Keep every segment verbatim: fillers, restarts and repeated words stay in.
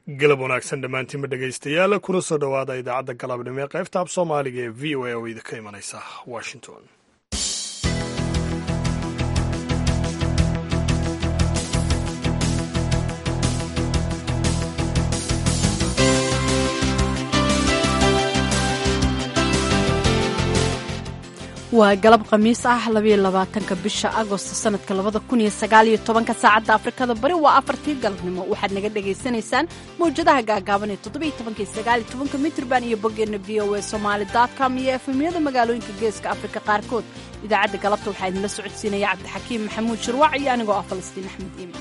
galab wanaagsan dhammaantiinba dhegaystayaal kuna soo dhowaada idaacadda galabnimo ee qaybta ab soomaaliga ee v o a oo idinka imanaysa washington. waa galab khamiis ah labayo labaatanka bisha agosto sanadka labada kun iyo sagaal iyo tobanka saacadda afrikada bari waa afartii galabnimo waxaad naga dhagaysanaysaan mawjadaha gaagaaban ee toddobiyo tobanka iyo sagaal iyo tobanka mitrban iyo boggeena v o a somali dot com iyo efemyada magaalooyinka geeska afrika qaarkood. idaacadda galabta waxaa idinla socodsiinaya cabdixakiim maxamuud shirwac iyo anigoo ah falastiin axmed iiman.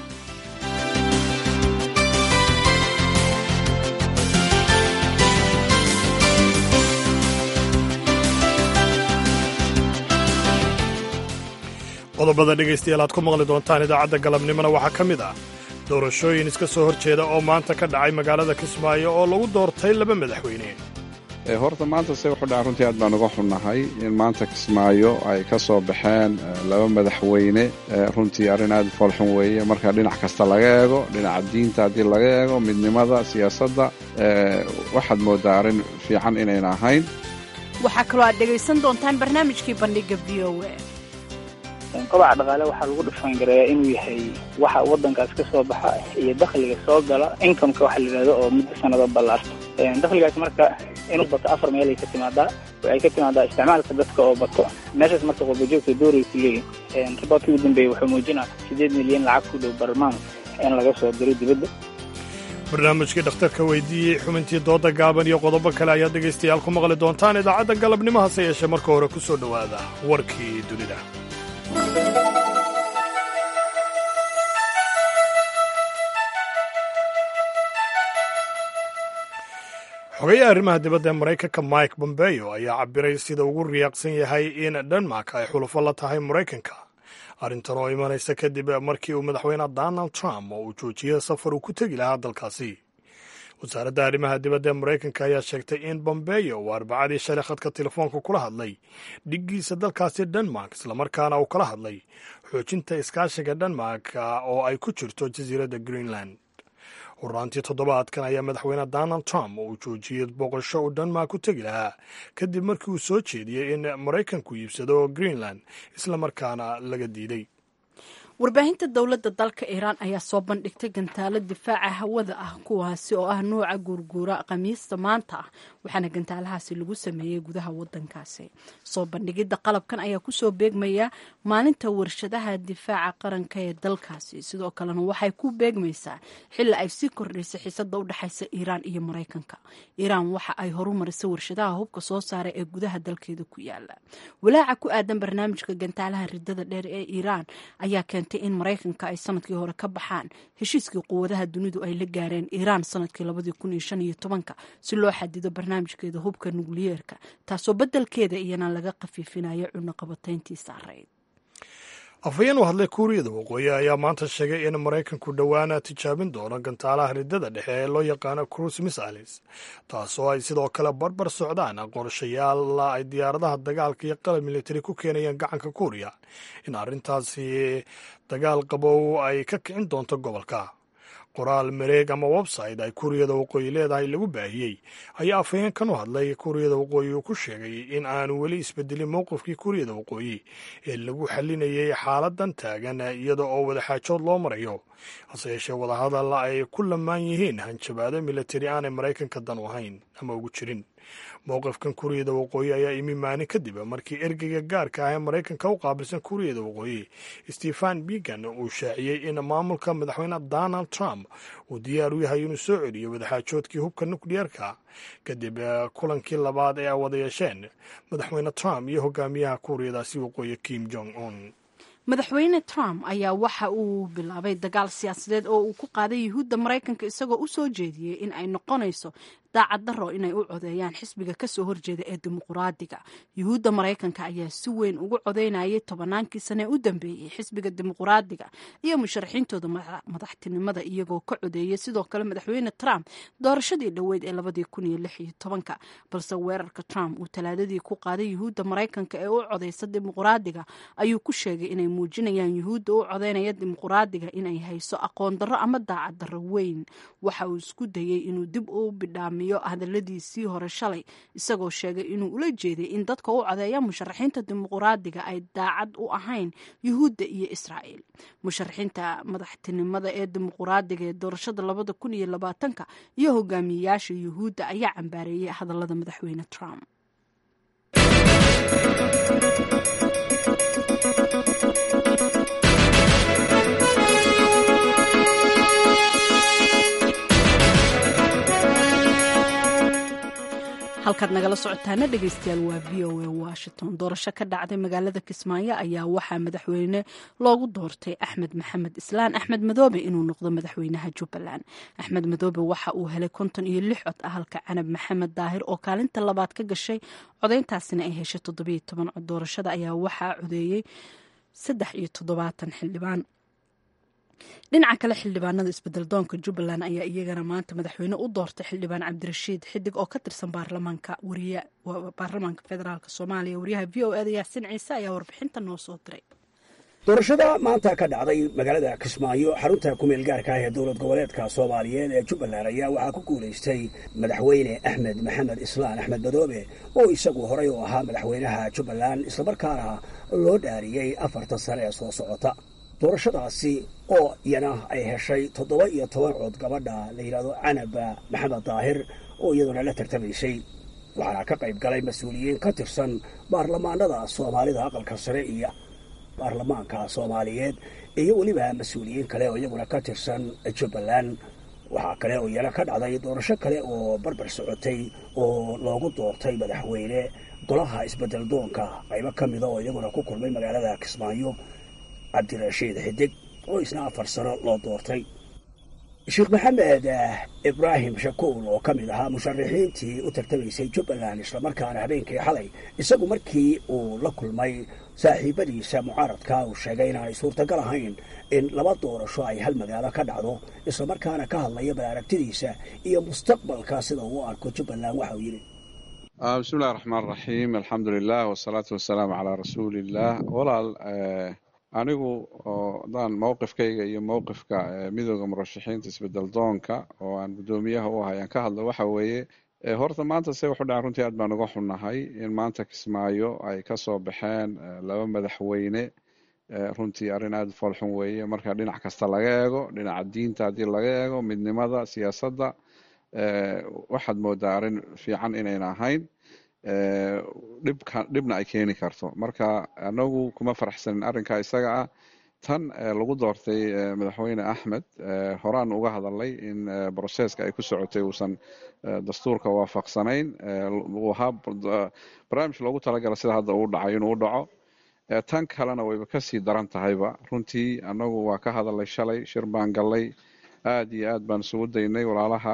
qodobada dhegaystayaal aad ku maqli doontaan idaacadda galabnimona waxaa ka mid ah doorashooyin iska soo horjeeda oo maanta ka dhacay magaalada kismaayo oo lagu doortay laba madaxweyne. horta maanta se wuxuu dhaca runtii aad baan uga xunnahay in maanta kismaayo ay ka soo baxeen laba madaxweyne. runtii arrin aad u foolxun weeye marka dhinac kasta laga eego, dhinaca diinta haddii laga eego, midnimada siyaasadda waxaad mooddaa arrin fiican inayna ahayn. waxaa kaloo aad dhegaysan doontaan barnaamijkii bandhiga v o a. kobaca dhaqaale waxaa lagu dhufaangareeyaa inuu yahay waxa waddankaas ka soo baxa iyo dakhliga soo gala incomeka waxa la yidhahdo oo muddo sanado ballaarto. dakhligaas marka inuu bato afar meel ay ka timaadaa ay ka timaadaa isticmaalka dadka oo bato meeshaas marka qurbajoogta doorey ku leeyihin. riboortkii ugu dambeeyey wuxuu muujinaa siddeed milyan lacag ku dhow barmaan in laga soo diro dibadda. barnaamijkii dhakhtarka weydiiyey xubintii dooda gaaban iyo qodobo kale ayaad dhegaystayaal ku maqli doontaan idaacadda galabnimo hase yeeshee marka hore ku soo dhowaada warkii dunida. xogayaha arrimaha dibadda ee maraykanka mike bombeo ayaa cabiray sida ugu riyaaqsan yahay in denmark ay xulufo la tahay maraykanka, arrintan oo imanaysa kadib markii uu madaxweyne donald trump oo uu joojiyey safar uu ku tegi lahaa dalkaasi. wasaaradda arrimaha dibadda ee maraykanka ayaa sheegtay in bombeo uu arbacadii shalay khadka telefoonka kula hadlay dhiggiisa dalkaasi denmark, islamarkaana uu kala hadlay xoojinta iskaashiga denmark oo ay ku jirto jasiiradda greenland. horaantii toddobaadkan ayaa madaxweyne donald trump oo uu joojiyey booqasho uu denmark ku tegi lahaa kadib markii uu soo jeediyey in maraykanku iibsado greenland islamarkaana laga diiday. warbaahinta dowladda dalka iiraan ayaa soo bandhigtay gantaalo difaaca hawada ah kuwaasi oo ah nuuca guurguura khamiista maanta ah, waxaana gantaalahaasi lagu sameeyey gudaha wadankaasi. soo bandhigidda qalabkan ayaa kusoo beegmaya maalinta warshadaha difaaca qaranka ee dalkaasi, sidoo kalena waxay ku beegmaysaa xilli ay sii kordhaysay xiisada u dhexaysa iiraan iyo maraykanka. iiraan waxa ay horumarisay warshadaha hubka soo saara ee gudaha dalkeeda ku yaala. walaaca ku aadan barnaamijka gantaalaha ridada dheer ee iiraan ayaa keentay in maraykanka ay sanadkii hore ka baxaan heshiiskii quwadaha dunidu ay la gaareen iiraan sanadkii labadii kun iyo shan iyo tobanka si loo xadido barnaamijkeeda hubka nukliyeerka, taasoo beddelkeeda iyana laga khafiifinayo cunaqabatayntii saarayd. afhayeen u hadlay kuuriyada waqooyi ayaa maanta sheegay in maraykanku dhowaana tijaabin doono gantaalaha ridada dhexe ee loo yaqaano cruise missiles, taasoo ay sidoo kale barbar socdaan qorshayaal ay diyaaradaha dagaalka iyo qalab militari ku keenayaan gacanka kuuriya in arrintaasi dagaal qabow ay ka kicin doonto gobolka. qoraal mareeg ama website ay kuuriyada waqooyi leedahay lagu baahiyey ayaa afhayeenkan u hadlay kuuriyada waqooyi uu ku sheegay in aanu weli isbedelin mowqifkii kuuriyada waqooyi ee lagu xalinayay xaaladan taagan iyada oo wadaxaajood loo marayo, hase yeeshee wadahadal ay ku lamaan yihiin hanjabaado militari aanay maraykanka dan u ahayn ama ugu jirin. mowqifkan kuuriyada waqooyi ayaa imi maalin kadib markii ergeyga gaarka ah ee maraykanka u qaabilsan kuuriyada waqooyi stephen bigan uu shaaciyey in maamulka madaxweyne donald trump uu diyaar u yahay inuu soo celiyo wadaxaajoodkii hubka nukliyeerka kadib kulankii labaad ee ay wada yeesheen madaxweyne trump iyo hogaamiyaha kuuriyadaasi waqooyi kim jong un. madaxweyne trump ayaa waxa uu bilaabay dagaal siyaasadeed oo uu ku qaaday yuhuudda maraykanka isagoo u soo jeediyey in ay noqonayso daacad daro inay u codeeyaan xisbiga kasoo horjeeda ee dimuquraadiga. yuhuudda maraykanka ayaa si weyn ugu codeynayay tobannaankii sane u dambeeyey xisbiga dimuquraadiga iyo musharaxiintooda madaxtinimada iyagoo ka codeeyay sidoo kale madaxweyne trump doorashadii dhoweyd ee labadii kun iyo lix iyo tobanka, balse weerarka trump uu talaadadii ku qaaday yuhuudda maraykanka ee u codeysa dimuquraadiga ayuu ku sheegay inay muujinayaan yuhuudda u codeynaya dimuquraadiga inay hayso aqoon darro ama daacad darro weyn. waxa uu isku dayey inuu dib u bidhaamiyo hadaladiisii hore shalay, isagoo sheegay inuu ula jeeday in dadka u codeeya musharaxiinta dimuquraadiga ay daacad u ahayn yuhuudda iyo israa'iil. musharaxiinta madaxtinimada ee dimuquraadiga ee doorashada labada kun iyo labaatanka iyo hogaamiyeyaasha yuhuudda ayaa cambaareeyay hadallada madaxweyne trump. halkaad nagala socotaana dhegeystayaal waa v o a washington. doorasho ka dhacday magaalada kismaayo ayaa waxaa madaxweyne loogu doortay axmed maxamed islaan axmed madoobe inuu noqdo madaxweynaha jubbaland. axmed madoobe waxa uu helay konton iyo lix cod ah halka canab maxamed daahir oo kaalinta labaad ka gashay codeyntaasina ay heshay toddobiyo toban cod. doorashada ayaa waxaa codeeyey saddex iyo toddobaatan xildhibaan. dhinaca kale xildhibaanada isbedel doonka jubbaland ayaa iyagana maanta madaxweyne u doortay xildhibaan cabdirashiid xidig oo ka tirsan baarlamaanka baarlamaanka federaalk soomaaliya. wariyaha v o eda yaasin ciise ayaa warbixinta noo soo diray. doorashada maanta ka dhacday magaalada kismaayo xarunta kumeel gaarka ah ee dowlad goboleedka soomaaliyeed ee jubbaland ayaa waxaa ku guulaystay madaxweyne axmed maxamed islaan axmed madoobe oo isagu horay u ahaa madaxweynaha jubbaland islamarkaana loo dhaariyey afartan sane ee soo socota. doorashadaasi oo iyana ay heshay toddoba iyo toban cod gabadha la yidhaahdo canab maxamed daahir oo iyaduna la tartamaysay. waxaana ka qayb galay mas-uuliyiin ka tirsan baarlamaanada soomaalida aqalka sare iyo baarlamaanka soomaaliyeed iyo weliba mas-uuliyiin kale oo iyaguna ka tirsan jubbaland. waxaa kale oo iyana ka dhacday doorasho kale oo barbar socotay oo loogu doortay madaxweyne golaha isbedel doonka qaybo ka mida oo iyaguna ku kulmay magaalada kismaayo cabdirashiid xidig oo isna afar sano loo doortay. sheekh maxamed ibraahim shakuul oo ka mid ahaa musharaxiintii u tartamaysay jubbaland islamarkaana habeenkii xalay isagu markii uu la kulmay saaxiibadiisa mucaaradka uu sheegay inaanay suurtagal ahayn in laba doorasho ay hal magaalo ka dhacdo, islamarkaana ka hadlaya bal aragtidiisa iyo mustaqbalka sida uu arko jubbaland. waxa uu yidhi bismi illahi raxmaan raxiim alxamdu lilah wasalaatu wasalaamu calaa rasuuliillah. walaal anigu daan mowqifkayga iyo mowqifka midooda murashaxiinta isbedel doonka oo aan guddoomiyaha u ahay aan ka hadlo waxa weeye horta maanta se wuxuu dhacan runtii aad baan uga xunnahay in maanta kismaayo ay ka soo baxeen laba madaxweyne. runtii arrin aada u foolxun weeye marka dhinac kasta laga eego, dhinaca diinta haddii laga eego, midnimada, siyaasadda, waxaad moodaa arrin fiican inayna ahayn, dhibka dhibna ay keeni karto. marka anagu kuma faraxsanin arrinkaa isaga ah. tan lagu doortay madaxweyne axmed horaan uga hadalay in broseska ay ku socotay uusan dastuurka waafaqsanayn, uu ahaa barnaamij loogu talagala sida hadda uu dhacay inuu u dhaco. tan kalena wayba kasii daran tahayba. runtii anagu waa ka hadalay shalay, shir baan gallay, aada iyo aad baan isugu daynay walaalaha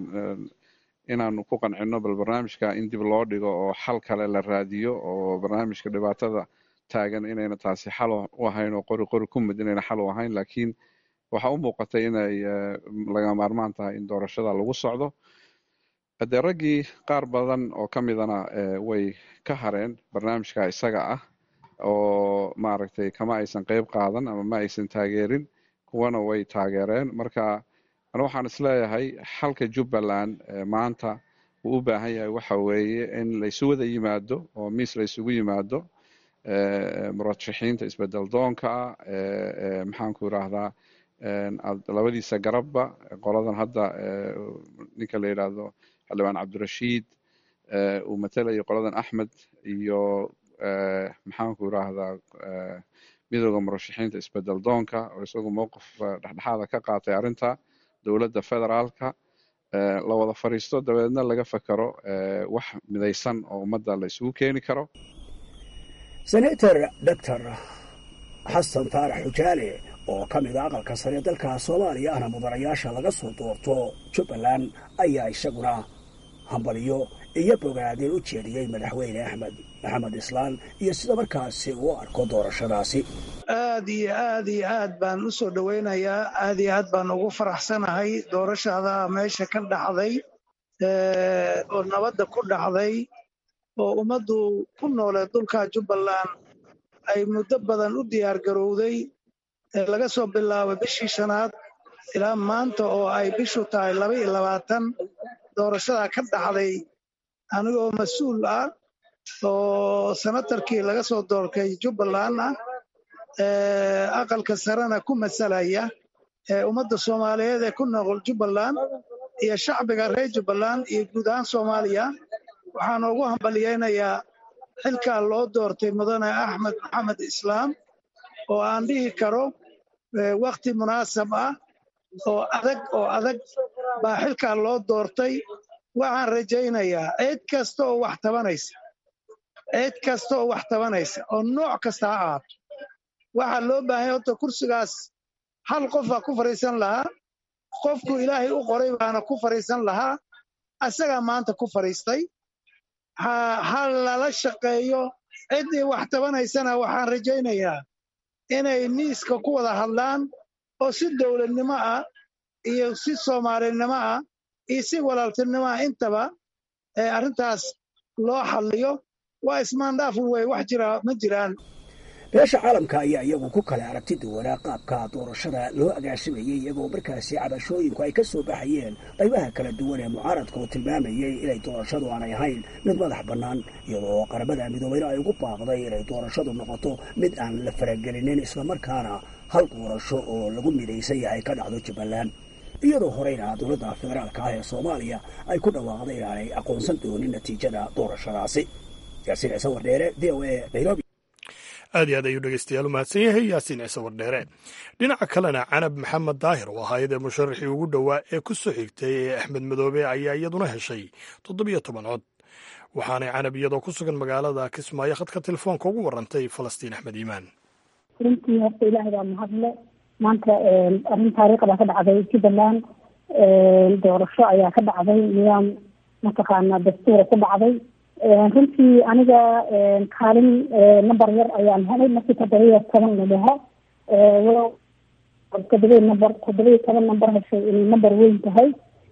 inaanu ku qancino bal barnaamijka in dib loo dhigo oo xal kale la raadiyo, oo barnaamijka dhibaatada taagan inayna taasi xal u ahayn oo qori qori ku mid inayna xal u ahayn, laakiin waxaa u muuqatay inay laga maarmaan tahay in doorashada lagu socdo. haddee raggii qaar badan oo ka midana way ka hareen barnaamijka isaga ah oo maaragtay kama aysan qeyb qaadan ama ma aysan taageerin, kuwana way taageereen. marka waxaan isleeyahay xalka jubbaland maanta uu u baahan yahay waxa weeye in laysu wada yimaado oo miis laysugu yimaado murashaxiinta isbedel doonka maxaanku idhaahdaa labadiisa garabba, qoladan hadda ninka la yidhaahdo xildhibaan cabdirashiid uu matelayo qoladan axmed iyo maxaanku idhaahdaa midooda murashaxiinta isbedel doonka oo isagu mowqif dhexdhexaada ka qaatay arrinta dowladda federaalka. la wada fadhiisto dabeedna laga fakaro wax midaysan oo ummadda la isugu keeni karo. senator doctor xasan faarax xujaale oo ka mid a aqalka sare dalka soomaaliya ahna mudanayaasha laga soo doorto jubbaland ayaa isaguna hambaliyo iyo bogaadin u jeediyey madaxweyne axmed maxamed islaan iyo sida markaasi uu arko doorashadaasi. aad iyo aad iyo aad baan u soo dhowaynayaa, aad iyo aad baan ugu faraxsanahay doorashada meesha ka dhacday oo nabadda ku dhacday oo ummaddu ku nooleed dhulka Jubbaland ay muddo badan u diyaar garowday laga soo bilaabo bishii shanaad ilaa maanta oo ay bishu tahay laba iyo labaatan. doorashada ka dhacday anigoo mas-uul ah oo senatarkii laga soo doortay Jubbaland ah aqalka sarena ku masalaya ummadda Soomaaliyeed ee ku nool Jubbaland iyo shacbiga reer Jubbaland iyo guud ahaan Soomaaliya. waxaan ugu hambaliyeynayaa xilka loo doortay mudane Axmed Maxamed Islaan oo aan dhihi karo waqti munaasab ah oo adag oo adag baa xilka loo doortay. waxaan rajaynayaa cid kasta oo wax tabanaysa cid kasta oo wax tabanaysa oo nooc kasta ha ahaato waxaa loo baahan yahay kursigaas hal qof baa ku fariisan lahaa, qofku ilaahay u qoray baana ku fariisan lahaa, asagaa maanta ku fariistay. ha lala shaqeeyo ciddii wax tabanaysana waxaan rajaynayaa inay miiska ku wada hadlaan oo si dowladnimo ah iyo si soomaalinimo ah iyo si walaaltinimo ah intaba arrintaas loo xalliyo. waa ismaandhaaf wey, wax jira ma jiraan. beesha caalamka ayaa iyagu ku kale aragti duwanaa qaabka doorashada loo agaasimayey iyagoo markaasi cabashooyinku ay ka soo baxayeen qaybaha kala duwan ee mucaaradka oo tilmaamayey inay doorashadu aanay ahayn mid madax bannaan, iyadoo qaramada midoobeyna ay ugu baaqday inay doorashadu noqoto mid aan la faragelinin islamarkaana hal doorasho oo lagu midaysan yahay ka dhacdo Jubbaland. iyadoo horeyna dowladda federaalka ah ee Soomaaliya ay ku dhawaaqday inaanay aqoonsan doonin natiijada doorashadaasi. yaasiin ciise wardheere, V O A, Nairobi. aad iyo aad ayuu dhegeystayaal u mahadsan yahay yaasiin ciise wardheere. dhinaca kalena canab maxamed daahir oo ahayd ee musharaxii ugu dhowaa ee ku soo xigtay ee axmed madoobe ayaa iyaduna heshay toddobiyo toban cod. waxaanay canab iyadoo ku sugan magaalada Kismaayo khadka telefoonka ugu warantay Falastiin Axmed Iimaan. runtii horta ilaahay baa mahadle. maanta arrin taariikhi baa ka dhacday Jubbaland. doorasho ayaa ka dhacday, nidaam mataqaana dastuura ku dhacday. runtii aniga kaalin number yar ayaan helay markii toddobiyo toban la dhaho toddobiyo number toddobiyo toban number heshay inay number weyn tahay.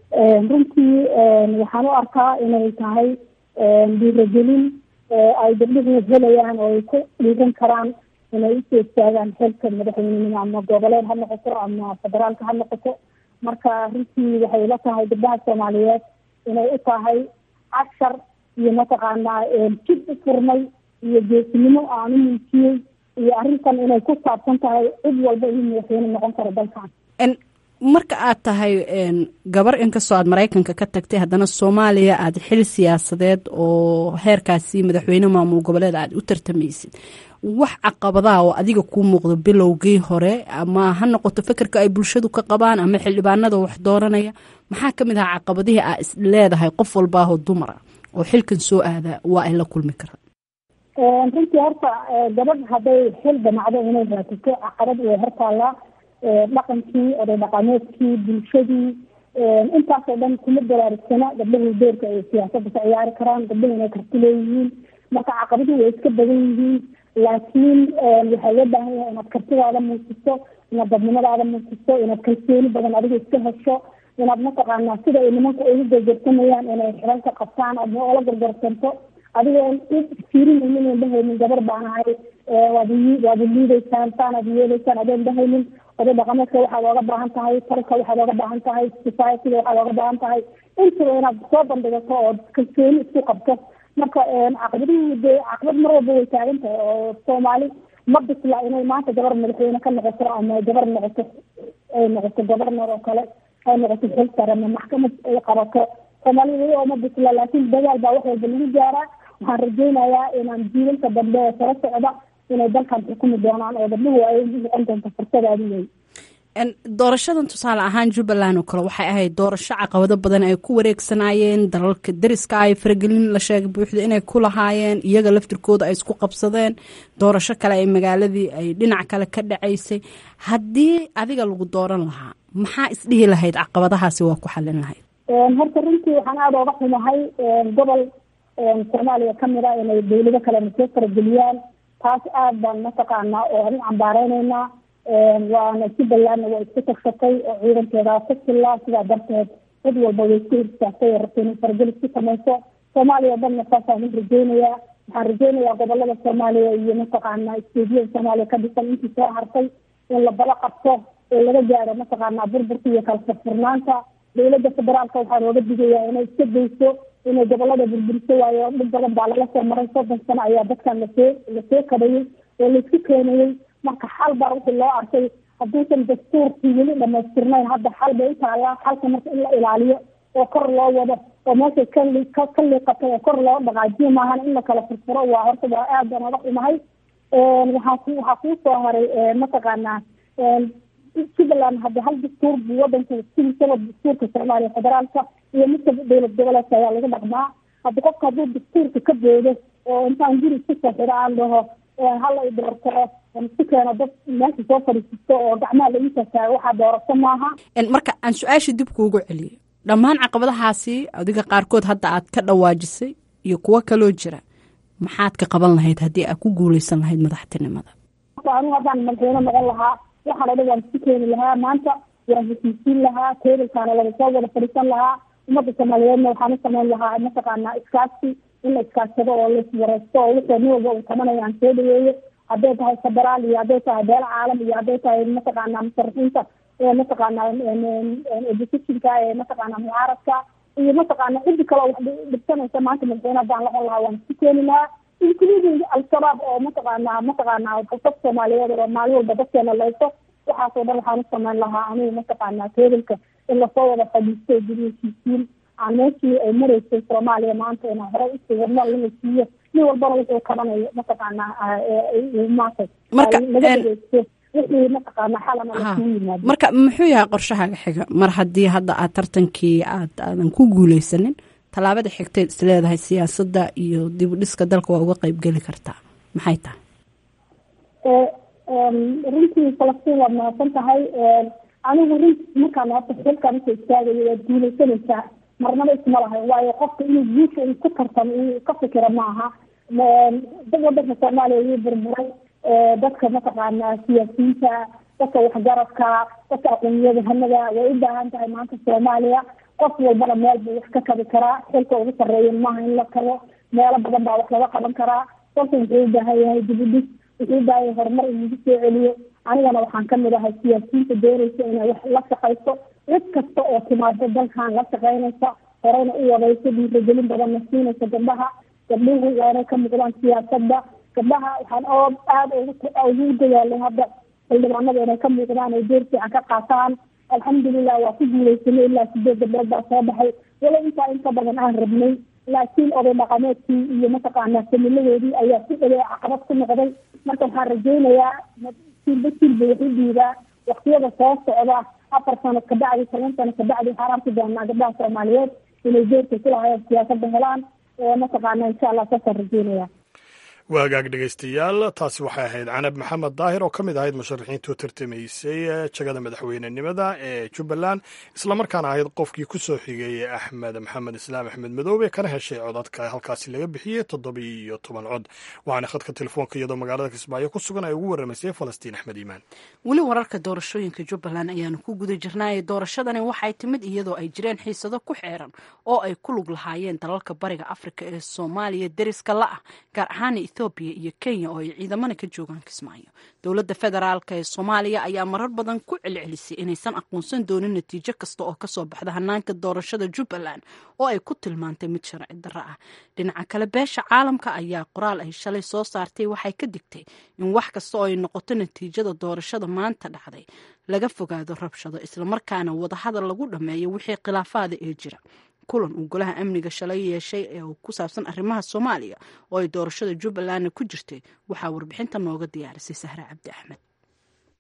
runtii waxaan u arkaa inay tahay dhiiragelin ay gabdhuhu helayaan oo ay ku dhiiran karaan inay usoo istaagaan xilka madaxweynenimo ama goboleed ha noqoto ama federaalka ha noqoto. marka runtii waxay la tahay gabdhaha Soomaaliyeed inay u tahay cashar iyo mataqaanaa jid u furmay iyo geesinimo aan u muujiyey iyo arrintan inay ku saabsan tahay cid walba inuu madaxweyne noqon karo dalkan. marka aad tahay gabar inkastoo aad Maraykanka ka tagtay haddana Soomaaliya aad xil siyaasadeed oo heerkaasi madaxweyne maamul goboleed aad u tartamaysid, wax caqabadaha oo adiga kuu muuqdo bilowgii hore ama ha noqoto fikirka ay bulshadu ka qabaan ama xildhibaanada wax dooranaya, maxaa ka mid ah caqabadihii aad is leedahay qof walbaahoo dumara oo xilkan soo aada waa ay la kulmi karaan? runtii horta gabadh hadday xil damacdo inay raadsato caqabad way hortaallaa. dhaqankii, oday dhaqameedkii, bulshadii, intaasoo dhan kuma baraarugsana gabdhahu doorka ay siyaasadda ka ciyaari karaan, gabdhahu inay karti leeyihiin. marka caqabaduhu way iska badan yihiin, laakiin waxaa loo baahan yahay inaad kartidaada muujiso, inaad dadnimadaada muujiso, inaad kalsooni badan adiga iska hesho, inaad mataqaanaa sida ay nimanka ugu gargarsamayaan inay xilalka qabtaan ama oola gargarsanto adigoo fiirinaynin in dhahaynin gabar baan ahay waad waad liidaysaan saanaad yeelaysaan adeen dhahaynin. oday dhaqameedka waxaa looga baahan tahay, talka waxaa looga baahan tahay, societyga waxaa looga baahan tahay, intaba inaad soo bandhigato oo kalsooni isku qabto. marka caqabadihii dee caqabad mar walba way taagan tahay oo Soomaali ma bisla inay maanta gabar madaxweyne ka noqoto ama gabar noqoto ay noqoto gobornor oo kale ay noqoto xil sare ama maxkamad ay qabato. Soomaalida oo ma bisla, laakiin dagaal baa wax walba lagu gaaraa. waxaan rajaynayaa inaan jiilalka dambe ee sare socda inay dalkan xukumi doonaan oo gabdhuhu ay noqon doonto fursadaadi wey. doorashadan tusaale ahaan Jubbaland oo kale waxay ahayd doorasho caqabado badan ay ku wareegsanaayeen, dalalka dariska ay faragelin la sheegay buuxda inay ku lahaayeen, iyaga laftirkooda ay isku qabsadeen, doorasho kale ay magaaladii ay dhinac kale ka dhacaysay. haddii adiga lagu dooran lahaa maxaa isdhihi lahayd caqabadahaasi waa ku xalin lahayd? horta runtii waxaan aada ooga xumahay gobol soomaaliya kamid a inay dawlado kalena soo farageliyaan taas aad baan mataqaanaa oo an cambaareyneyna waana si ballaana waa isku tagsatay oo ciidankeeda ku filla sidaa darteed cid walba way isku irsaastay oo rabtay inay farageli isku samayso soomaaliya dhanna saasaan rajeynayaa waxaan rajeynayaa gobolada soomaaliya iyo mataqaanaa isteediyada soomaaliya ka dhisan intii soo hartay in la bala qabto oo laga gaaro mataqaanaa burburka iyo kala furfurnaanta dawladda federaalka waxaa looga digayaa inay iska dayso inay gobolada burburiso waayo dhib badan baa lala soo maray soddon sano ayaa dadkan lasoo lasoo kadhayay oo laisku keenayay marka xal baa wixii loo arkay hadduusan dastuurkii weli dhamaystirnayn hadda xal bay u taallaa xalka marka in la ilaaliyo oo kor loo wado oo meesha kali ka ka liiqatay oo kor loo dhaqaajiyo maahan in la kala furfuro waa horta waa aad baan oga xumahay waxaa ku waxaa kuu soo haray mataqaanaa jubbaland hadda hal dastuur buu wadanka sidiisaba dastuurka soomaaliya federaalka iyo midka dowlad goboleedka ayaa lagu dhaqmaa hadda qofka hadduu dastuurka ka boodo oo intaan guri isku soo xidho aan dhaho hala i doortoo si keeno dad meesha soo fadhiisisto oo gacmaha la ii tataago waxaa doorasho maaha marka aan su-aasha dib kuugu celiyo dhammaan caqabadahaasi adiga qaarkood hadda aad ka dhawaajisay iyo kuwo kaloo jira maxaad ka qaban lahayd haddii aad ku guuleysan lahayd madaxtinimada anigu haddaan madaxweyne noqon lahaa waxaan o dhan waan isu keeni lahaa maanta waan heshiisiin lahaa teebilkaana laga soo wada fadhiisan lahaa ummadda soomaaliyeedna waxaan u samayn lahaa mataqaanaa iskaasi in la iskaadsado oo laiswareysto oo wixii nin walba uu tabanaya aan soo dhaweeyo hadday tahay federaal iyo hadday tahay beelo caalam iyo hadday tahay mataqaanaa musharaxiinta mataqaanaa oppositionka ee mataqaanaa mucaaradka iyo mataqaanaa cidi kaloo wax dhibsanaysa maanta madaxweyne haddaan noqon lahaa waan isu keeni lahaa including al-shabaab oo mataqaanaa mataqaanaa dad soomaaliyeed oo maalin walba dadkeena layso waxaasoo dhan waxaan u samayn lahaa anigu mataqaanaa teebilka in lasoo wada fadhiisto guri heshiisiin aan meeshii ay mareysay soomaaliya maanta inaan horey usii wadno lana siiyo nin walbana wuxuu kabanayo mataqaanaa maanta marka laga dhegeysto wixii mataqaanaa xalana lasuu yimaado marka muxuu yahay qorshahaaga xiga mar haddii hadda aad tartankii aad aadan ku guuleysanin tallaabada xigteed is leedahay siyaasadda iyo dib u dhiska dalka waa uga qayb geli kartaa maxay tahay runtii falastiin waad mahadsan tahay anigu rint markaan horta xilkaan usoo istaagayo waad guuleysanaysaa marnaba isma lahayn waayo qofka inuu guusha uu ku tartamo uu ka fikira ma aha wadanka soomaaliya wuu burburay dadka mataqaanaa siyaasiyiinta dadka waxgaradka dadka aqoonyahanada way u baahan tahay maanta soomaaliya qof walbana meel buu wax ka kabi karaa xilka ugu sarreeya maaha in la kabo meelo badan baa wax laga qaban karaa qofka wuxuu u baahan yahay dibudhis wuxuu u baahan yahay horumar in lagu soo celiyo anigana waxaan kamid ahay siyaasiyiinta doonaysa inay wax la shaqayso cid kasta oo timaado dalkan la shaqeynaysa horeyna u wadayso dhiiragelin badanna siinaysa gabdhaha gabdhuhu waanay ka muuqdaan siyaasadda gabdhaha waxaan oo aada ugu dadaalay hadda xildhibaanada inay ka muuqdaan ay door fiican ka qaataan alxamdulilah waa ku guuleysanay ilaa sideed gabdhood baa soo baxay walo intaa inta badan aan rabnay laakiin oday dhaqameedkii iyo mataqaanaa samiladoodii ayaa si dhawey caqabad ku noqday marka waxaan rajeynayaa silba silba waxu dhiibaa waktiyada soo socda afar sano kabacdi toban sano kabacdi waxaan arki doonaa gabdhaha soomaaliyeed inay doorka ku lahayeen siyaasada helaan mataqaana insha allah saasaan rajeynaya waagaag dhegaystayaal taasi waxay ahayd canab maxamed daahir oo ka mid ahayd musharaxiintii u tartamaysay jagada madaxweynenimada ee jubbaland islamarkaana ahayd qofkii ku soo xigay axmed maxamed islaam axmed madoobe kana heshay codadka halkaasi laga bixiyey toddobiyo iyo toban cod waxaana khadka telefoonka iyadoo magaalada kismaayo ku sugan ay ugu warramaysay falastiin axmed iimaan weli wararka doorashooyinka jubbaland ayaanu ku guda jirnaaye doorashadani waxay timid iyadoo ay jireen xiisado ku xeeran oo ay ku lug lahaayeen dalalka bariga afrika ee soomaaliya deriska la ah gaar ahaan ethoobiya iyo kenya oo ay ciidamana ka joogaan kismaayo dowladda federaalka ee soomaaliya ayaa marar badan ku celcelisay inaysan aqoonsan doonin natiijo kasta oo kasoo baxda hanaanka doorashada jubbaland oo ay ku tilmaantay mid sharci darro ah dhinaca kale beesha caalamka ayaa qoraal ay shalay soo saartay waxay ka digtay in wax kasta oo ay noqoto natiijada doorashada maanta dhacday laga fogaado rabshado islamarkaana wadahadal lagu dhammeeyo wixii khilaafaada ee jira kulan uu golaha amniga shalay yeeshay ee ku saabsan arrimaha soomaaliya oo ay doorashada jubbalandna ku jirtay waxaa warbixinta nooga diyaarisay sahre cabdi axmed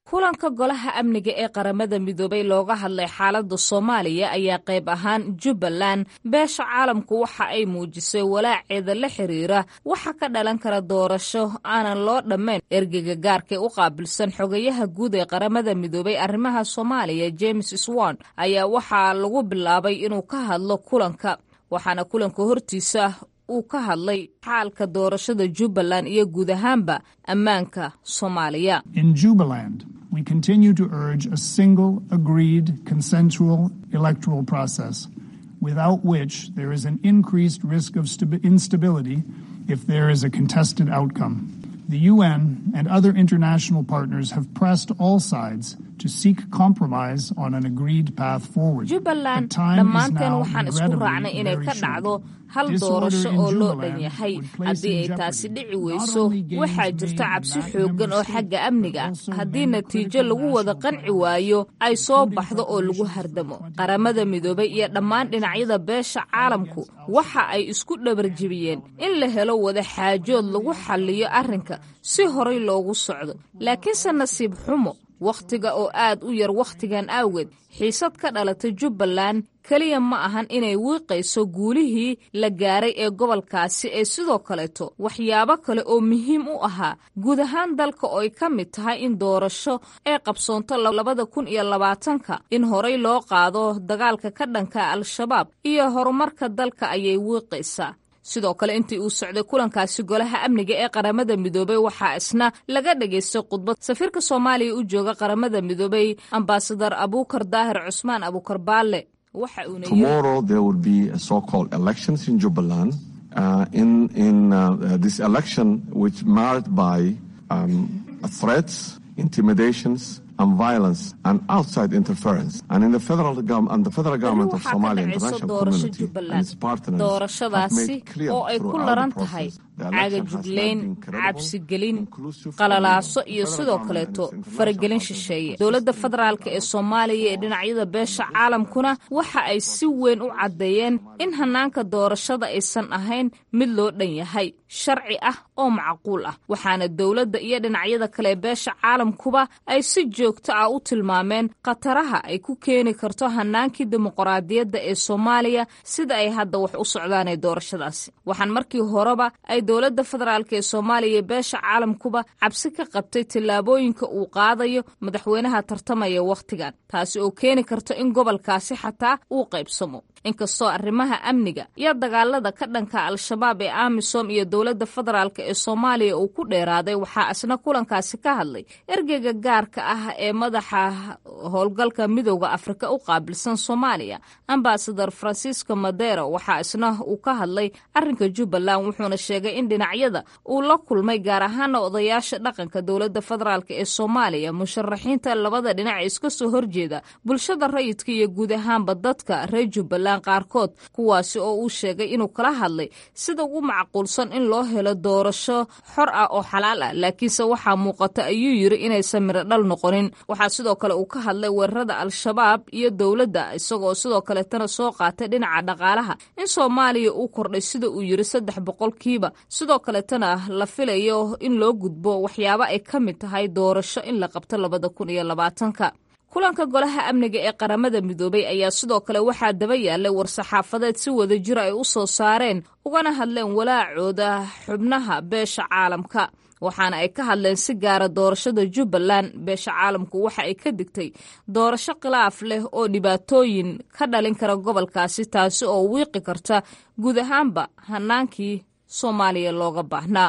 kulanka golaha amniga ee qaramada midoobay looga hadlay xaaladda soomaaliya ayaa qayb ahaan jubbaland beesha caalamku waxa ay muujisay walaaceeda la xiriira waxa ka dhalan kara doorasho aanan loo dhammayn ergeyga gaarka u qaabilsan xogayaha guud ee qaramada midoobay arrimaha soomaaliya james swan ayaa waxaa lagu bilaabay inuu ka hadlo kulanka waxaana kulanka hortiisa uu ka hadlay xaalka doorashada jubbaland iyo guud ahaanba ammaanka soomaaliya. In Jubaland, we continue to urge a single, agreed, consensual electoral process, without which there is an increased risk of instability if there is a contested outcome. The U N and other international partners have pressed all sides to seek compromise on an agreed path forward. Jubaland dhammaanteen waxaan isku raacnay inay ka dhacdo hal doorasho oo loo dhan yahay. Haddii ay taasi dhici weyso waxaa jirta cabsi xooggan oo xagga amniga haddii natiijo lagu wada qanci waayo ay soo baxdo oo lagu hardamo. Qaramada midoobay iyo dhammaan dhinacyada beesha caalamku waxa ay isku dhabarjibiyeen in la helo wada xaajood lagu xalliyo arrinka si horay loogu socdo. Laakiinse nasiib xumo wakhtiga oo aad u yar wakhtigan awgeed xiisad ka dhalatay Jubbaland kaliya ma ahan inay wiiqayso guulihii la gaaray ee gobolkaasi ee sidoo kaleeto waxyaabo kale oo muhiim u ahaa guud ahaan dalka oo ay ka mid tahay in doorasho ee qabsoonto labada kun iyo labaatanka in horay loo qaado dagaalka ka dhanka al-shabaab iyo horumarka dalka ayay wiiqaysaa. sidoo kale intii uu socday kulankaasi golaha amniga ee qaramada midoobay waxaa isna laga dhageystay khudbad safiirka Soomaaliya u jooga qaramada midoobay ambassador Abuukar Daahir Cusmaan Abuukar Baalle waxa uu leeyahay tomorrow there will be a so-called elections in Jubaland uh, in in uh, this election which marked by um, threats, intimidations and violence and outside interference. And in the federal government and the federal government of Somalia international community and its partners have made clear throughout the process cagajugleyn cabsigelin qalalaaso iyo sidoo kaleeto faragelin shisheeye. Dowladda federaalka ee Soomaaliya ee dhinacyada beesha caalamkuna waxa ay si weyn u cadeeyeen in hanaanka doorashada aysan ahayn mid loo dhan yahay sharci ah oo macquul ah. waxaana dowladda iyo dhinacyada kale ee beesha caalamkuba ay si joogto ah u tilmaameen qataraha ay ku keeni karto hanaankii dimuqraadiyadda ee Soomaaliya sida ay hadda wax u socdaan ee doorashadaasi. waxaan markii horeba ay dowladda federaalka ee Soomaaliya beesha caalamkuba cabsi ka qabtay tillaabooyinka uu qaadayo madaxweynaha tartamaya waqtigan taasi oo keeni karto in gobolkaasi xataa uu qaybsamo. inkastoo arrimaha amniga iyo dagaalada ka dhanka al-shabaab ee AMISOM iyo dowladda federaalka ee Soomaaliya uu ku dheeraaday waxaa asna kulankaasi ka hadlay ergeyga gaarka ah ee madaxa howlgalka midowga Afrika u qaabilsan Soomaaliya ambassador Francisco Madero waxaa asna uu ka hadlay arrinka Jubbaland wuxuuna sheegay in dhinacyada uu la kulmay gaar ahaan odayaasha dhaqanka dowladda federaalka ee Soomaaliya musharaxiinta labada dhinac iska soo horjeeda bulshada rayidka iyo guud ahaanba dadka reer Jubbaland qaarkood kuwaasi oo uu sheegay inuu kala hadlay sida ugu macquulsan in loo helo doorasho xor ah oo xalaal ah laakiinse waxaa muuqata ayuu yiri inaysan miro dhal noqonin. waxaa sidoo kale uu ka hadlay weerarada al-shabaab iyo dowladda isagoo sidoo kale tana soo qaatay dhinaca dhaqaalaha in Soomaaliya uu kordhay sida uu yiri saddex boqolkiiba sidoo kale tana la filayo in loo gudbo waxyaabo ay ka mid tahay doorasho in la qabto labada kun iyo labaatanka. kulanka golaha amniga ee qaramada midoobay ayaa sidoo kale waxaa daba yaalay war-saxaafadeed si wada jir ay u soo saareen ugana hadleen walaacooda xubnaha beesha caalamka waxaana ay ka hadleen si gaara doorashada Jubbaland. beesha caalamku waxa ay ka digtay doorasho khilaaf leh oo dhibaatooyin ka dhalin kara gobolkaasi taasi oo wiiqi karta guud ahaanba hanaankii Soomaaliya looga baahnaa.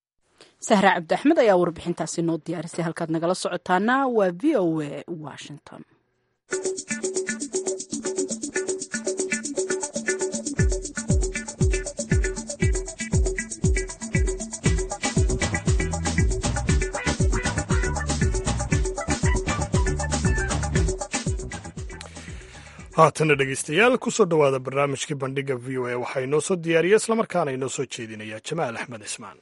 Sahra Cabdi Axmed ayaa warbixintaasi noo diyaarisay halkaad nagala socotaana waa V O A Washington. haatana dhegeystayaal kusoo dhowaada barnaamijkii bandhiga V O A waxaa inoo soo diyaariya islamarkaana inoo soo jeedinaya Jamaal Axmed Ismaan.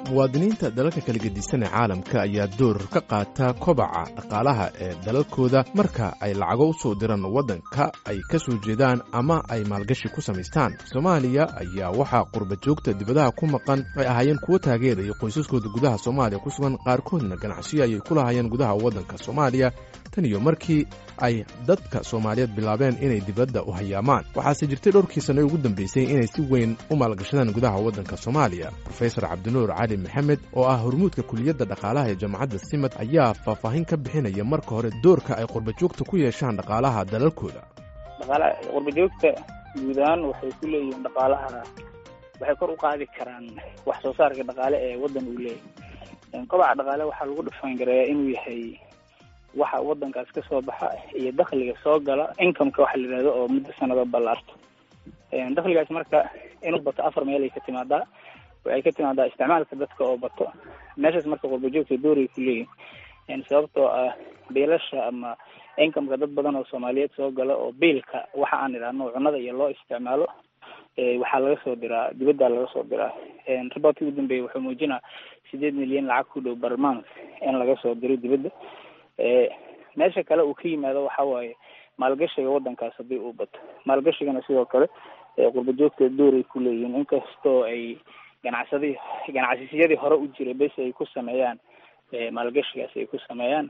muwaadiniinta dalalka kala gedisan ee caalamka ayaa door ka qaata kobaca dhaqaalaha ee dalalkooda marka ay lacago u soo diraan waddanka ay ka soo jeedaan ama ay maalgashi ku samaystaan. soomaaliya ayaa waxaa qurba joogta dibadaha ku maqan ay ahaayeen kuwo taageeraya qoysaskooda gudaha soomaaliya ku sugan, qaarkoodna ganacsiyo ayay ku lahaayeen gudaha waddanka soomaaliya tan iyo markii ay dadka soomaaliyeed bilaabeen inay dibadda u hayaamaan. waxaase jirtay dhowrkii sano ugu dambaysay inay si weyn u maalgashadaan gudaha waddanka soomaaliya. rofesor cabdinuur cali maxamed oo ah hormuudka kuliyadda dhaqaalaha ee jaamacadda simad ayaa faahfaahin ka bixinaya marka hore doorka ay qurba joogta ku yeeshaan dhaqaalaha dalalkooda. dhaqaalaha qurba joogta guud ahaan waxay ku leeyihiin dhaqaalaha, waxay kor u qaadi karaan wax soo saarka dhaqaale ee waddan uu leeyahay. kobaca dhaqaale waxaa lagu dhifan gareeyaa inuu yahay waxa waddankaas ka soo baxa iyo dakhliga soo gala, income-ka waxa la yidhahdo oo muddo sanado ballaarto. dakhligaas marka inuu bato afar meel ay ka timaadaa. waxay ka timaadaa isticmaalka dadka oo bato. meeshaas marka qurba joogta dooray ku leeyihin sababtoo ah biilasha ama income-ka dad badan oo soomaaliyeed soo gala oo biilka waxa aan idhaahno cunada iyo loo isticmaalo waxaa laga soo diraa dibadda laga soo diraa. riboortkii ugu dambeeyay wuxuu muujinaa sideed milyan lacag ku dhow per month in laga soo diro dibadda. meesha kale uu ka yimaado waxa waaye maalgashiga waddankaas haddii uu bato. maalgashigana sidoo kale qurba joogta dooray ku leeyihiin, inkastoo ay ganacsadii ganacsiyadii hore u jiray bes ay ku sameeyaan maalgashigaas ay ku sameeyaan.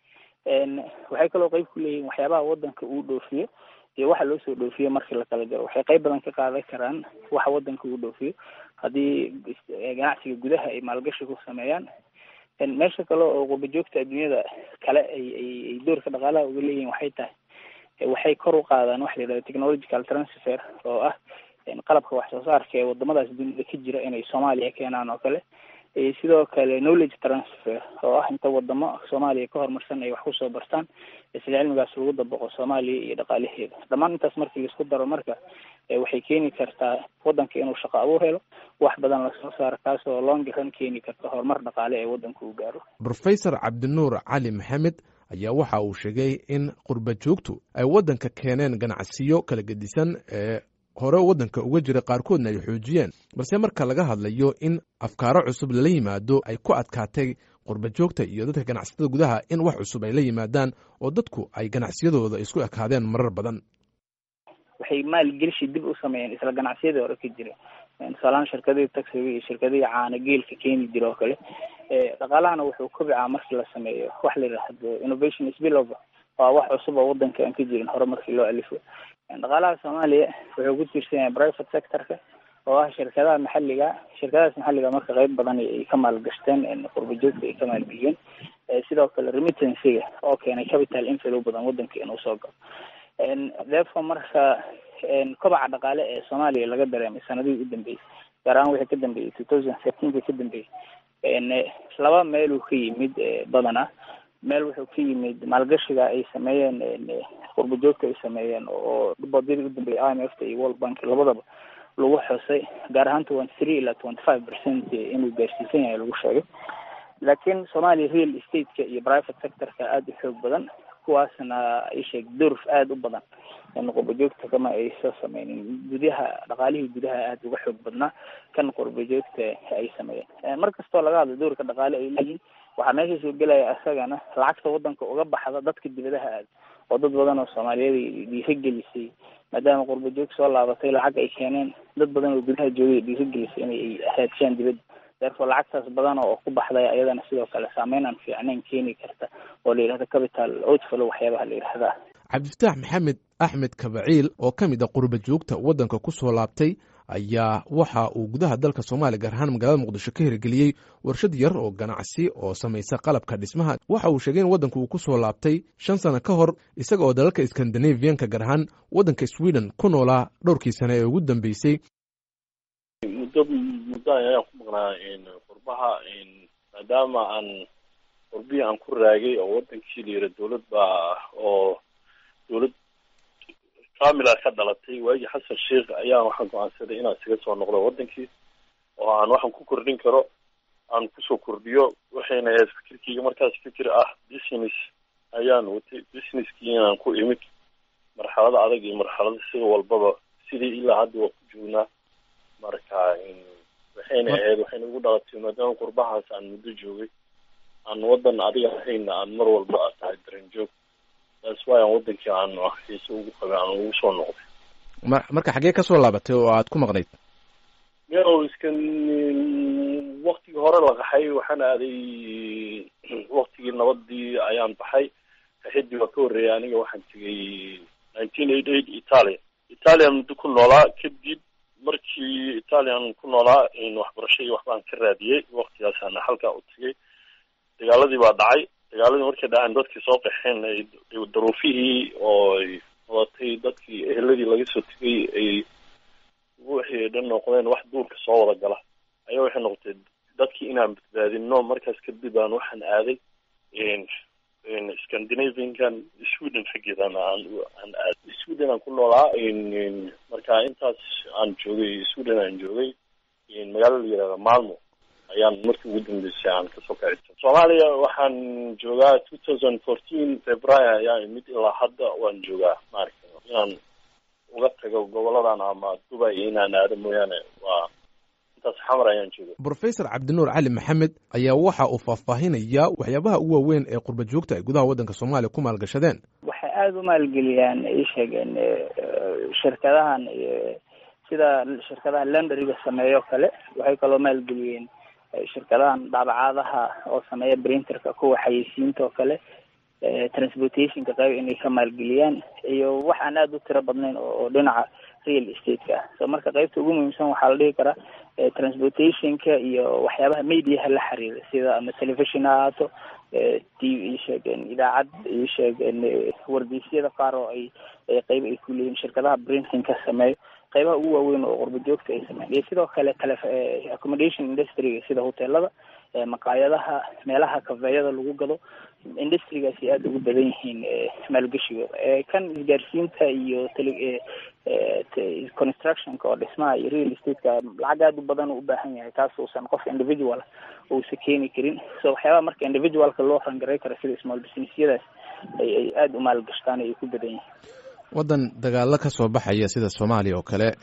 waxay kaloo qayb ku leeyihiin waxyaabaha waddanka uu dhoofiyo iyo waxa loo soo dhoofiyo markii la kala jaro. waxay qayb badan ka qaadan karaan waxa waddanka uu dhoofiyo haddii ganacsiga gudaha ay maalgashi ku sameeyaan. meesha kale oo qurba joogta adduunyada kale ay ay doorka dhaqaalaha uga leeyihiin waxay tahay waxay kor u qaadaan waxa la yidhahdo technological transfer oo ah qalabka wax soo saarka ee wadamadaas dunida ka jira inay soomaaliya keenaan oo kale. sidoo kale knowledge transfer oo ah inta wadamo soomaaliya ka horumarsan ay wax kusoo bartaan isla cilmigaas lagu dabaqo soomaaliya iyo dhaqaalaheeda. dhammaan intaas markii laisku daro marka waxay keeni kartaa waddanka inuu shaqo abuur helo, wax badan lasoo saaro, kaas oo long run keeni karta horumar dhaqaale ee waddanka uu gaaro. rofesor cabdinuur cali maxamed ayaa waxa uu sheegay in qurba joogtu ay waddanka keeneen ganacsiyo kala gedisan ee hore waddanka uga jira, qaarkoodna ay xoojiyeen, balse marka laga hadlayo in afkaaro cusub lala yimaado ay ku adkaatay qurba joogta iyo dadka ganacsatada gudaha in wax cusub ay la yimaadaan oo dadku ay ganacsiyadooda isku ekaadeen marar badan. waxay maalgelishi dib u sameeyeen isla ganacsiyadii hore ka jira. tusaalaan shirkadihii taxiga iyo shirkadihii caana geelka keeni jira oo kale. dhaqaalahana wuxuu kobcaa markii la sameeyo wax la yidhaahdo innovation spillover, waa wax cusub oo waddanka aan ka jirin hore markii loo alifo. dhaqaalaha soomaaliya wuxuu ku tiirsan yahay private sector-ka oo ah shirkadaha maxalliga. shirkadahaas maxalliga marka qayb badan ay ka maalgashteen qurba joogta ay ka maalgeliyeen. sidoo kale remittancy-ga oo keenay capital inflow badan waddanka inuu soo galo. therefore marka kobaca dhaqaale ee soomaaliya laga dareemay sanadihii u dambeeyey, gaar ahaan wixii ka dambeeyey two thousand thirteen-ka ka dambeeyey, laba meel uu ka yimid badan ah. meel wuxuu ka yimid maalgashiga ay sameeyeen qurba joogta ay sameeyeen oo boodadii u dambeeyey I M F ta iyo World Bank labadaba lagu xusay, gaar ahaan twenty three ilaa twenty five percent inuu gaarsiisan yahay lagu sheegay. laakiin Soomaaliya real estate-ka iyo private sector-ka aada u xoog badan, kuwaasna ay sheeg door aada u badan in qurba joogta kama ay soo sameynin. gudaha dhaqaalihii gudaha aada uga xoog badnaa kan qurba joogta ay sameeyeen. mar kastoo laga hadlo doorka dhaqaale ay leeyihiin waxaa meesha soo gelaya isagana lacagta waddanka uga baxda dadka dibadaha aada oo dad badan oo soomaaliyeed dhiirigelisay, maadaama qurba joog soo laabatay lacag ay keeneen, dad badan oo gudaha joogay dhiirigelisay inay haadshaan dibadda. therefore lacagtaas badan oo ku baxday ayadana sidoo kale saameyn aan fiicnayn keeni karta oo la yidhahdo capital outflow waxyaabaha la yidhahdaa. cabdifataax maxamed axmed kabaciil oo ka mid a qurba joogta waddanka ku soo laabtay ayaa waxa uu gudaha dalka soomaaliya gaar ahaan magaalada muqdisho ka hirgeliyey warshad yar oo ganacsi oo samaysa qalabka dhismaha. waxa uu sheegay in waddanka uu ku soo laabtay shan sano ka hor, isaga oo dalalka scandinavianka gaar ahaan waddanka sweden ku noolaa dhowrkii sane ee ugu dambeysay. muddo muddo ayaan ku maqnaa qurbaha, maadaama aan qurbihii aan ku raagay oo wadankii la yira dawlad baa oo dawlad kaamila ka dhalatay waagii xasan sheekh ayaa waxaan go'aansaday inaan isaga soo noqdo wadankii oo aan waxaan ku kordhin karo aan kusoo kordhiyo. waxayna ahayd fikirkeyga markaas fikir ah business ayaan watay. businesskii inaan ku imid marxalada adag iyo marxalada sida walbaba sidii ilaa hadda waa ku joognaa. marka waxayna ahayd waxayna ugu dhalatay maadaama qurbahaas aan muddo joogay aan wadan adiga ahayna aan mar walba a tahay dareen joog taas waay aan wadankii aan xiise ugu qabay aan ugu soo noqday ma marka xaggee kasoo laabatay oo aad ku maqnayd meelow iskan waktigii hore la qaxay waxaan aaday waktigii nabadii ayaan baxay kaxidii waa ka horreeyay aniga waxaan tegay nineteen eighty eight italia italia muddo ku noolaa kadib markii italian ku noolaa in waxbarasho iyo waxbaan ka raadiyey waktigaasana halkaa u tegay dagaaladii baa dhacay dagaaladii markay dhaceen dadkii soo qaxeen ay daruufihii oo ay wadatay dadkii eheladii laga soo tegay ay wixii dhan noqdeen wax duurka soo wada gala ayaa waxay noqotay dadkii inaan badbaadino markaas kadib aan waxaan aaday scandinaviankan sweden xaggeedana aan aan aaday sweden aan ku noolaa marka intaas aan joogay sweden aan joogay magaalo la yihahda malmo ayaan markii ugu dambeysay aan kasoo kacisa soomaaliya waxaan joogaa two thousand fourteen february ayaa imid ilaa hadda waan joogaa maaragta inaan uga tago goboladan ama dubai inaan aado mooyaane waa intaas xamar ayaan joogay professor cabdinuur cali maxamed ayaa waxa uu faahfaahinayaa waxyaabaha ugu waaweyn ee qurba joogta ay gudaha waddanka soomaaliya ku maalgashadeen waxay aada u maalgeliyaan ay sheegeen shirkadahan sida shirkadaha landariga sameeyo kale waxay kaloo maalgeliyeen shirkadahan daabacaadaha oo sameeya printerka kuwa xayeysiinta oo kale transportationka qayb inay ka maalgeliyaan iyo wax aan aada u tiro badnayn oo dhinaca real estate-ka ah so marka qaybta ugu muhiimsan waxaa la dhihi karaa transportationka iyo waxyaabaha mediaha la xiriira sida ama television ha ahaato t v sheegeen idaacad iyo sheegeen wargeysyada qaar oo ay qayb ay ku leeyihin shirkadaha printingka sameeyo qaybaha ugu waaweyn oo qurba joogta ay sameeyaan iyo sidoo kale tele accommodation industry sida hoteelada maqaayadaha meelaha kafeeyada lagu gado industrigaasi aada ugu badan yihiin maalgeshigooda kan isgaarsiinta iyo tele constructionka oo dhismaha iyo real estate-ka lacag aada u badan u ubaahan yahay taas uusan qof individual uusa keeni karin so waxyaabaha marka individualka loo rangaray karo sida small businessyadaas ay ay aada u maalgashtaan ay ku badan yihiin waddan dagaalo ka soo baxaya sida soomaaliya oo kale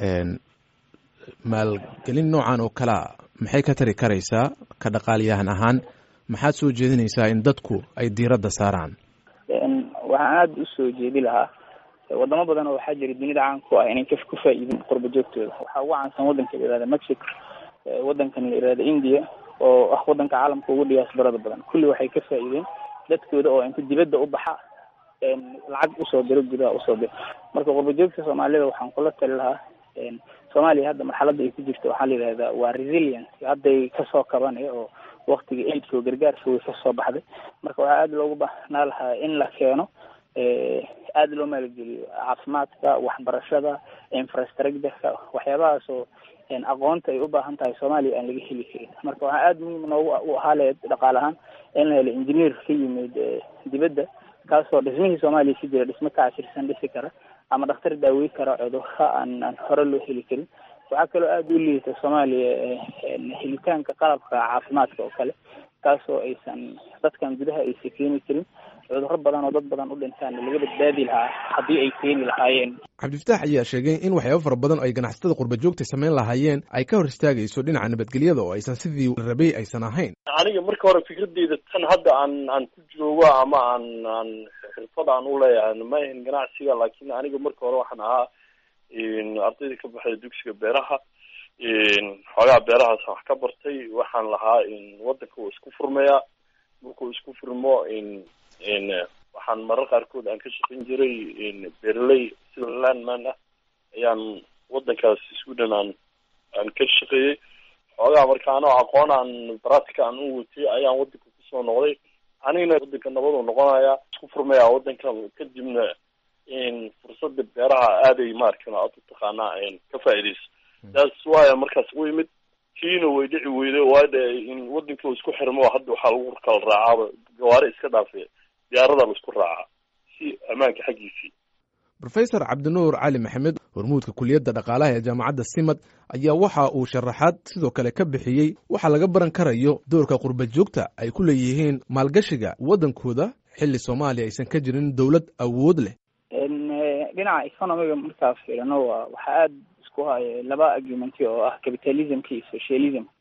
maalgelin noocan oo kalea maxay ka tari karaysaa ka dhaqaaliyahan ahaan maxaad soo jeedinaysaa in dadku ay diiradda saaraan waxaan aada usoo jeedi lahaa wadamo badan oo waxaa jira dunida caan ku ah inay ka ku faa'iidin qurba joogtooda waxaa ugu caansan waddanka la yihahda mexico waddankan la yihahda india oo ah waddanka caalamka ugu diyaasbarada badan kulli waxay ka faa'iideen dadkooda oo inta dibadda u baxa lacag usoo diro gudaha usoo diro marka qurba joogta soomaalida waxaan kula tali lahaa soomaaliya hadda marxaladda ay ku jirto waxaa la yidhahdaa waa resilience hadday kasoo kabanaya oo waktiga aidka oo gargaarka way kasoo baxday marka waxaa aada loogu baahnaa lahaa in la keeno aada loo maalgeliyo caafimaadka waxbarashada infrastructureka waxyaabahaas oo aqoonta ay u baahan tahay soomaaliya aan laga heli karin marka waxaa aada muhiim noogu u ahaa le dhaqaale ahaan in la helo engineer ka yimid dibadda kaasoo dhismihii soomaaliya si jira dhismo ka casirsan dhisi kara ama dhakhtar daawey kara cudurka aan aan hore loo heli karin waxaa kaloo aada u liita soomaaliya helitaanka qalabka caafimaadka oo kale kaasoo aysan dadkan gudaha aysan keeni karin cudurro badan oo dad badan u dhintaan laga badbaadi lahaa haddii ay keeni lahaayeen cabdifataax ayaa sheegay in waxyaabo fara badan oo ay ganacsatada qurba joogta samayn lahaayeen ay ka hor istaagayso dhinaca nabadgelyada oo aysan sidii rabay aysan ahayn aniga marka hore fikradeyda tan hadda aan aan ku joogo ama aan aan xirfad aan u leeyahay ma ahin ganacsiga laakiin aniga marka hore waxaan ahaa ardayda ka baxday dugsiga beeraha xoogaa beerahaas wax ka bartay waxaan lahaa wadanka uu isku furmayaa markuu isku furmo waxaan marar qaarkood aan ka shaqayn jiray beeraley sida landman ah ayaan wadankaas sweden aan aan ka shaqeeyey xoogaa marka anoo aqoon aan baratika aan u watay ayaan wadanka kusoo noqday anigana wadanka nabaduu noqonayaa isku furmaya wadanka kadibna fursada beeraha aaday maarkan aad u taqaanaa ka faa'iidayso taas waaya markaas u yimid kiina way dhici weyday waadha in wadanka uu isku xirmo hadda waxaa lagu kala raacaaba gawaari iska dhaafay diyaarada la isku raacaa si ammaanka xaggiisii rofesor cabdinuur cali maxamed hormuudka kuliyadda dhaqaalaha ee jaamacadda simad ayaa waxa uu sharaxaad sidoo kale ka bixiyey waxa laga baran karayo doorka qurba joogta ay ku leeyihiin maalgashiga waddankooda xilli soomaaliya aysan ka jirin dowlad awood leh dhinaca economiga markaa fiirino waa waxaa aada isku haya laba argumenti oo ah capitalismka iyo socialism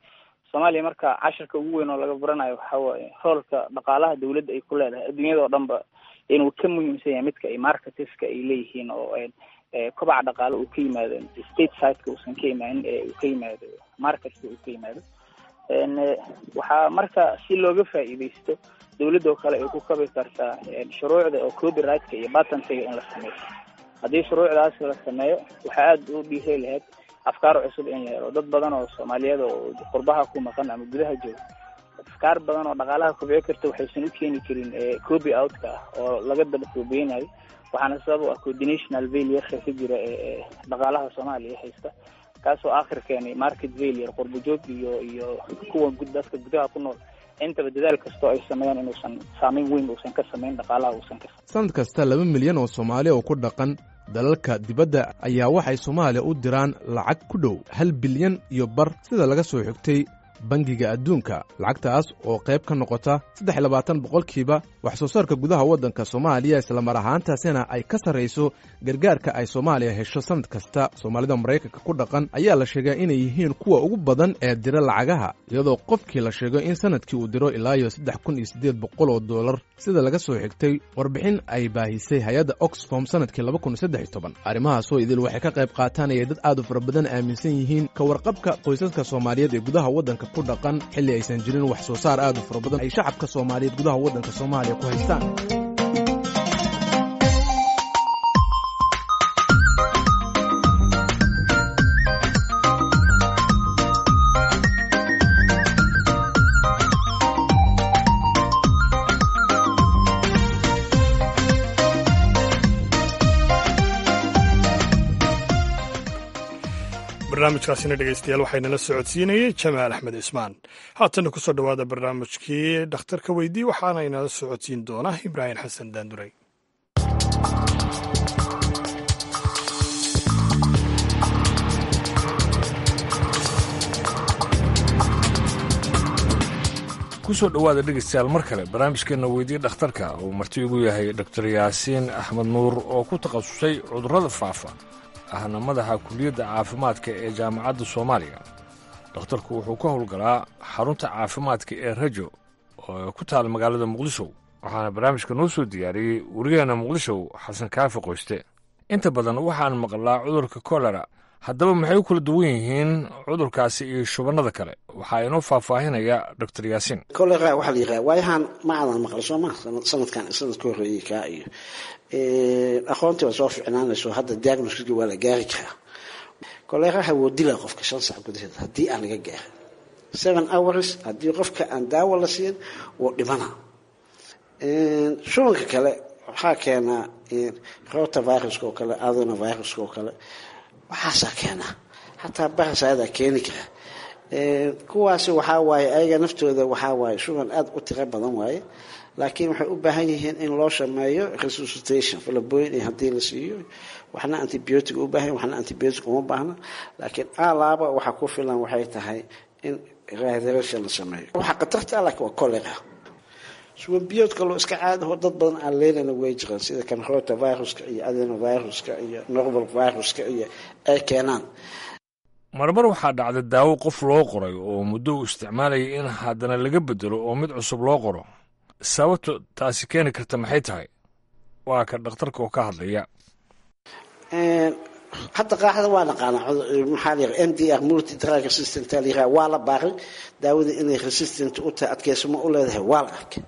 soomaaliya marka cashirka ugu weyn oo laga baranayo waxa waaye roolka dhaqaalaha dawladda ay ku leedahay adduunyada oo dhanba inuu ka muhiimsan yahay midka ay marketiska ay leeyihiin oo kobaca dhaqaale uu ka yimaado state sideka uusan ka imaanin ee uu ka yimaado marketka uu ka yimaado waxaa marka si looga faa'iidaysto dawladda oo kale ay ku kabi kartaa shuruucda oo copyrightka iyo patentiga in la sameeyo haddii shuruucdaas la sameeyo waxaa aada u dhiiri lahayd afkaar cusub in la helo dad badan oo soomaaliyeed oo qurbaha ku maqan ama gudaha jooga afkaar badan oo dhaqaalaha kobci karta waxaysan u keeni karin copy outka ah oo laga daba koobeynayo waxaana sabab u ah coordinational failure ka jira ee dhaqaalaha soomaaliya haysta kaasoo aakhir keenay market failure qurbo joog iyo iyo kuwa dadka gudaha ku nool intaba dadaal kastoo ay sameeyaan inuusan saameyn weyn uusan ka samayn dhaqaalaha uusan ka sanad kasta laba milyan oo soomaali oo ku dhaqan dalalka dibadda ayaa waxay soomaaliya u diraan lacag ku dhow hal bilyan iyo bar sida laga soo xigtay bangiga adduunka lacagtaas oo qayb ka noqota saddex iyo labaatan boqolkiiba wax soo saarka gudaha waddanka soomaaliya islamar ahaantaasina ay ka sarrayso gargaarka ay soomaaliya hesho sanad kasta soomaalida maraykanka ku dhaqan ayaa la sheegaa inay yihiin kuwa ugu badan ee dira lacagaha iyadoo qofkii la sheego in sanadkii uu diro ilaa iyo saddex kun iyo siddeed boqol oo dollar sida laga soo xigtay warbixin ay baahisay hay-adda oxfom sanadkii laba kun iyo saddex iyo toban arrimahaasoo idil waxay ka qayb qaatanayay dad aad u fara badan aaminsan yihiin ka warqabka qoysaska soomaaliyeed ee gudaha waddanka ku dhaqan xilli aysan jirin wax soo saar aad u fara badan ay shacabka soomaaliyeed gudaha waddanka soomaaliya ku haystaan barnaamijkaasina dhegaystayaal waxaynala socodsiinayey jamaal axmed cismaan haatana ku soo dhowaada barnaamijkii dhakhtarka weydii waxaana inala socodsiin doona ibraahim xasan daanduray kusoo dhowaada dhegaystayaal mar kale barnaamijkeenna weydii dhakhtarka uu marti ugu yahay doctor yaasiin axmed nuur oo ku takhasusay cudurrada faafa ahna madaxa kuliyadda caafimaadka ee jaamacadda soomaaliya dhakhtarku wuxuu ka howlgalaa xarunta caafimaadka ee rajo oo ku taal magaalada muqdisho waxaana barnaamijka noo soo diyaariyey wariyaheena muqdisho xasan kaafi qoyste inta badan waxaan maqlaa cudurka kolera haddaba maxay u kala duwan yihiin cudurkaasi iyo shubannada kale waxaa inoo faahfaahinaya doctor yaasiin kolera waxaa la yidhaha waayahan ma aadan maqla soo ma sanadkan sanad ka horreeyey kaa iyo aqoontii waa soo ficnaanayso hadda diagnoskii waa la gaari karaa koleraha wuu dilaa qofka shan sac gudaheed haddii aan laga gaarin seven hours haddii qofka aan daawo la siin wuu dhimana shubanka kale waxaa keenaa rota viruska oo kale adeno viruska oo kale waxaasaa keenaa xataa barasayadaa keeni kara kuwaasi waxaa waaye ayaga naftooda waxaa waaye shuban aada u tiro badan waaye laakiin waxay u baahan yihiin in loo sameeyo resuscitation falabooyin iyo haddii la siiyo waxna antibiotic u baahan waxna antibiotic uma baahna laakiin alaaba waxa ku filan waxay tahay in rehydration la sameeyo waxa khatarta laakiin waa cholera shuban biyoodka loo iska caadaho dad badan aan leelana way jiraan sida kan rota viruska iyo adenoviruska iyo normal viruska iyo ay keenaan marmar waxaa dhacda daawo qof loo qoray oo muddo uu isticmaalayay in haddana laga bedelo oo mid cusub loo qoro sababto taasi keeni karta maxay tahay waa ka dhakhtarka oo ka hadlaya hadda qaaxda waa naqaanaa maxaa la yidhaha m d r multi drug resistant la yidhaha waa la baaray daawada inay resistant u tahay adkeysamo u leedahay waa la arkay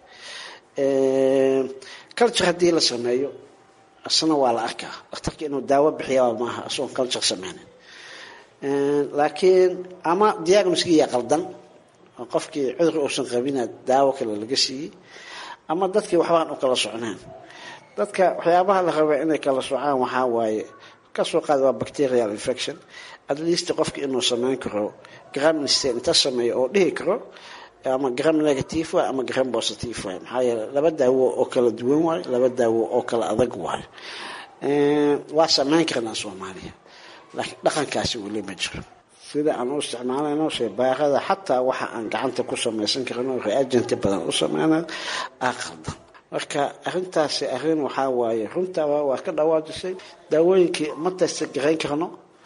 culture haddii la sameeyo asna waa la arkaa dhakhtarka inuu daawo bixiyaa maaha asoon culture sameynin laakiin ama diagnoskiyaa qaldan oo qofkii cudur uusan qabina daawo kale laga siiyey ama dadkii waxbaan u kala socnaan dadka waxyaabaha la raba inay kala socaan waxaa waaye kasoo qaada waa bacterial infection at least qofka inuu sameyn karo gram listeen inta sameeyo oo dhihi karo ama gram negative waay ama gram positive waay maxaa yeele laba daawo oo kala duwan waayo laba daawo oo kala adag waayo waa sameyn karnaa soomaaliya laakiin dhaqankaasi weli ma jiro sida aan u isticmaalayno shaybaarada xataa waxa aan gacanta ku samaysan karno reagenti badan u sameyna aa qaldan marka arrintaasi arrin waxaa waaye runtaa waa ka dhawaajisay daawooyinkii ma testa garayn karno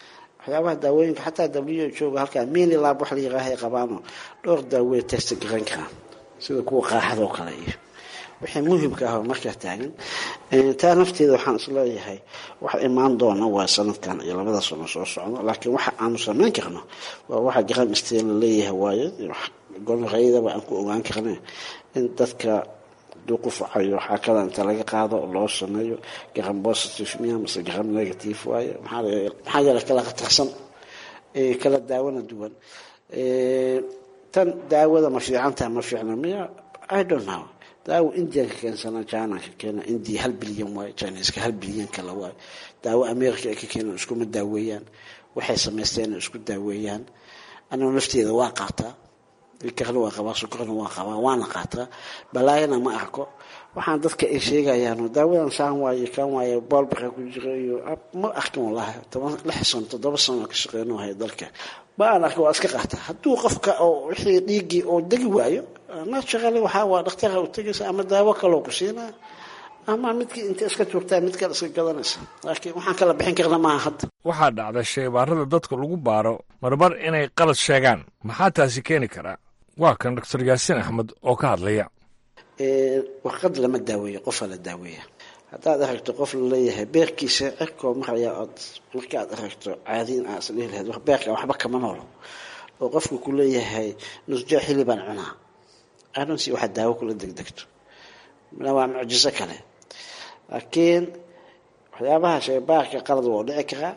waxyaabaha daawooyinka xataa w jooga halkaa minilab wax la yiraahay qabaano dhowr daawo test garan karaan sida kuwa qaaxada oo kale iyo wixii muhiimka ah markaa taagan taa nafteeda waxaan isleeyahay wax imaan doona waa sanadkan iyo labada sano soo socdo laakiin waxa aanu samayn karno waa waxa garan isteen leeyahay waayo gobolkayda baan ku ogaan karnaa in dadka duqufacayo xaakada inta laga qaado loo sameeyo garan positive miya mise garan negative waayo maxaa yeelay kala qatarsan ee kala daawada duwan ee tan daawada ma fiicanta ma fiicna miya I don't know daawo India ka keensana China ka keena India hal bilyan waayo China iska hal bilyan kala waayo daawo America ka keena isku mid daaweeyaan waxay sameysteen isku daaweeyaan ana nafteeda waa qaataa ilkaxlu waa qabaa sukarna waa qabaa waana qaataa balaayana ma arko waxaan dadka ay sheegayaan daawadan saan waayo kan waayo balbaka ku jiro iyo ma arkin wallahi toban lix sano toddoba sano ka shaqeeyno hay dalka baan arko waa iska qaataa hadduu qofka oo wixii dhiigi oo dagi waayo ma shaqale waxa waa dhakhtarka u tagaysa ama daawo kale ku siinaa ama midkii inta iska joogtaa mid kale iska gadanaysa laakiin waxaan kala bixin karnaa ma hadda waxaa dhacda shaybaarada dadka lagu baaro marbar inay qalad sheegaan maxaa taasi keeni karaa waa kan doctor Yaasiin Axmed oo ka hadlaya ee waqad lama daaweeyo qof la daaweeyo haddaad aragto qof la leeyahay beerkiisa cirko maraya od markaad aragto caadiin aas leeyahay wax beerka waxba kama noolo oo qofku ku leeyahay nusja xiliban cunaa aanan si waxa daawo kula degdegto mana waa mucjiso kale laakiin waxyaabaha shaybaarka qalad waa dhici karaa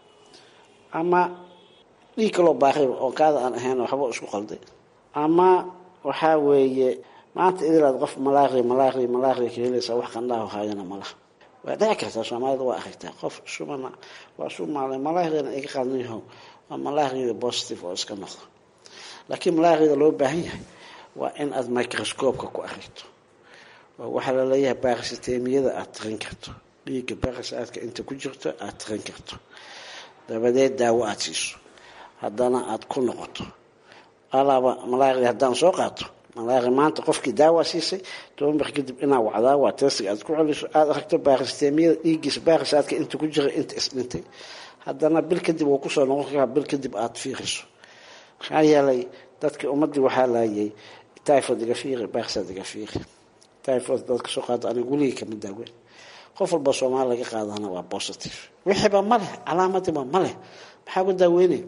ama dhiig loo baahay oo kaada aan ahayn waxba isku qalday ama waxa weeye maanta idilaad qof malaaqi malaaqi malaaqi keenaysa wax qandhaha hayana malaha waa dhici kartaa Soomaalida waa aragtaa qof shumana waa Soomaali malaaqina ay qadniyo waa malaaqi positive oo iska noqdo laakiin malaaqida loo baahan yahay waa in aad microscope-ka ku aragto waxa la leeyahay baarsisteemiyada aad tirin karto dhiigga baarsaadka inta ku jirto aad tirin karto dabadeed daawo aad siiso haddana aad ku noqoto alaaba malaaqi haddaan soo qaato malaaqi maanta qofkii daawo siisay toban kadib inaa wacdaa waa test aad ku celiso aad aragto baarsisteemiyada dhiiggiisa baarsaadka inta ku jira inta isdhintay haddana bil kadib uu ku soo noqon karaa bil kadib aad fiiriso maxaa yeelay dadka ummadii waxaa laayay typhoid iga fiiri baarsaad iga fiiri typhoid dadka soo qaado aniga weliga kama daaweyn qof walba Soomaali laga qaadana waa positive wixii ba ma leh calaamad ba ma leh maxaa ku daaweynay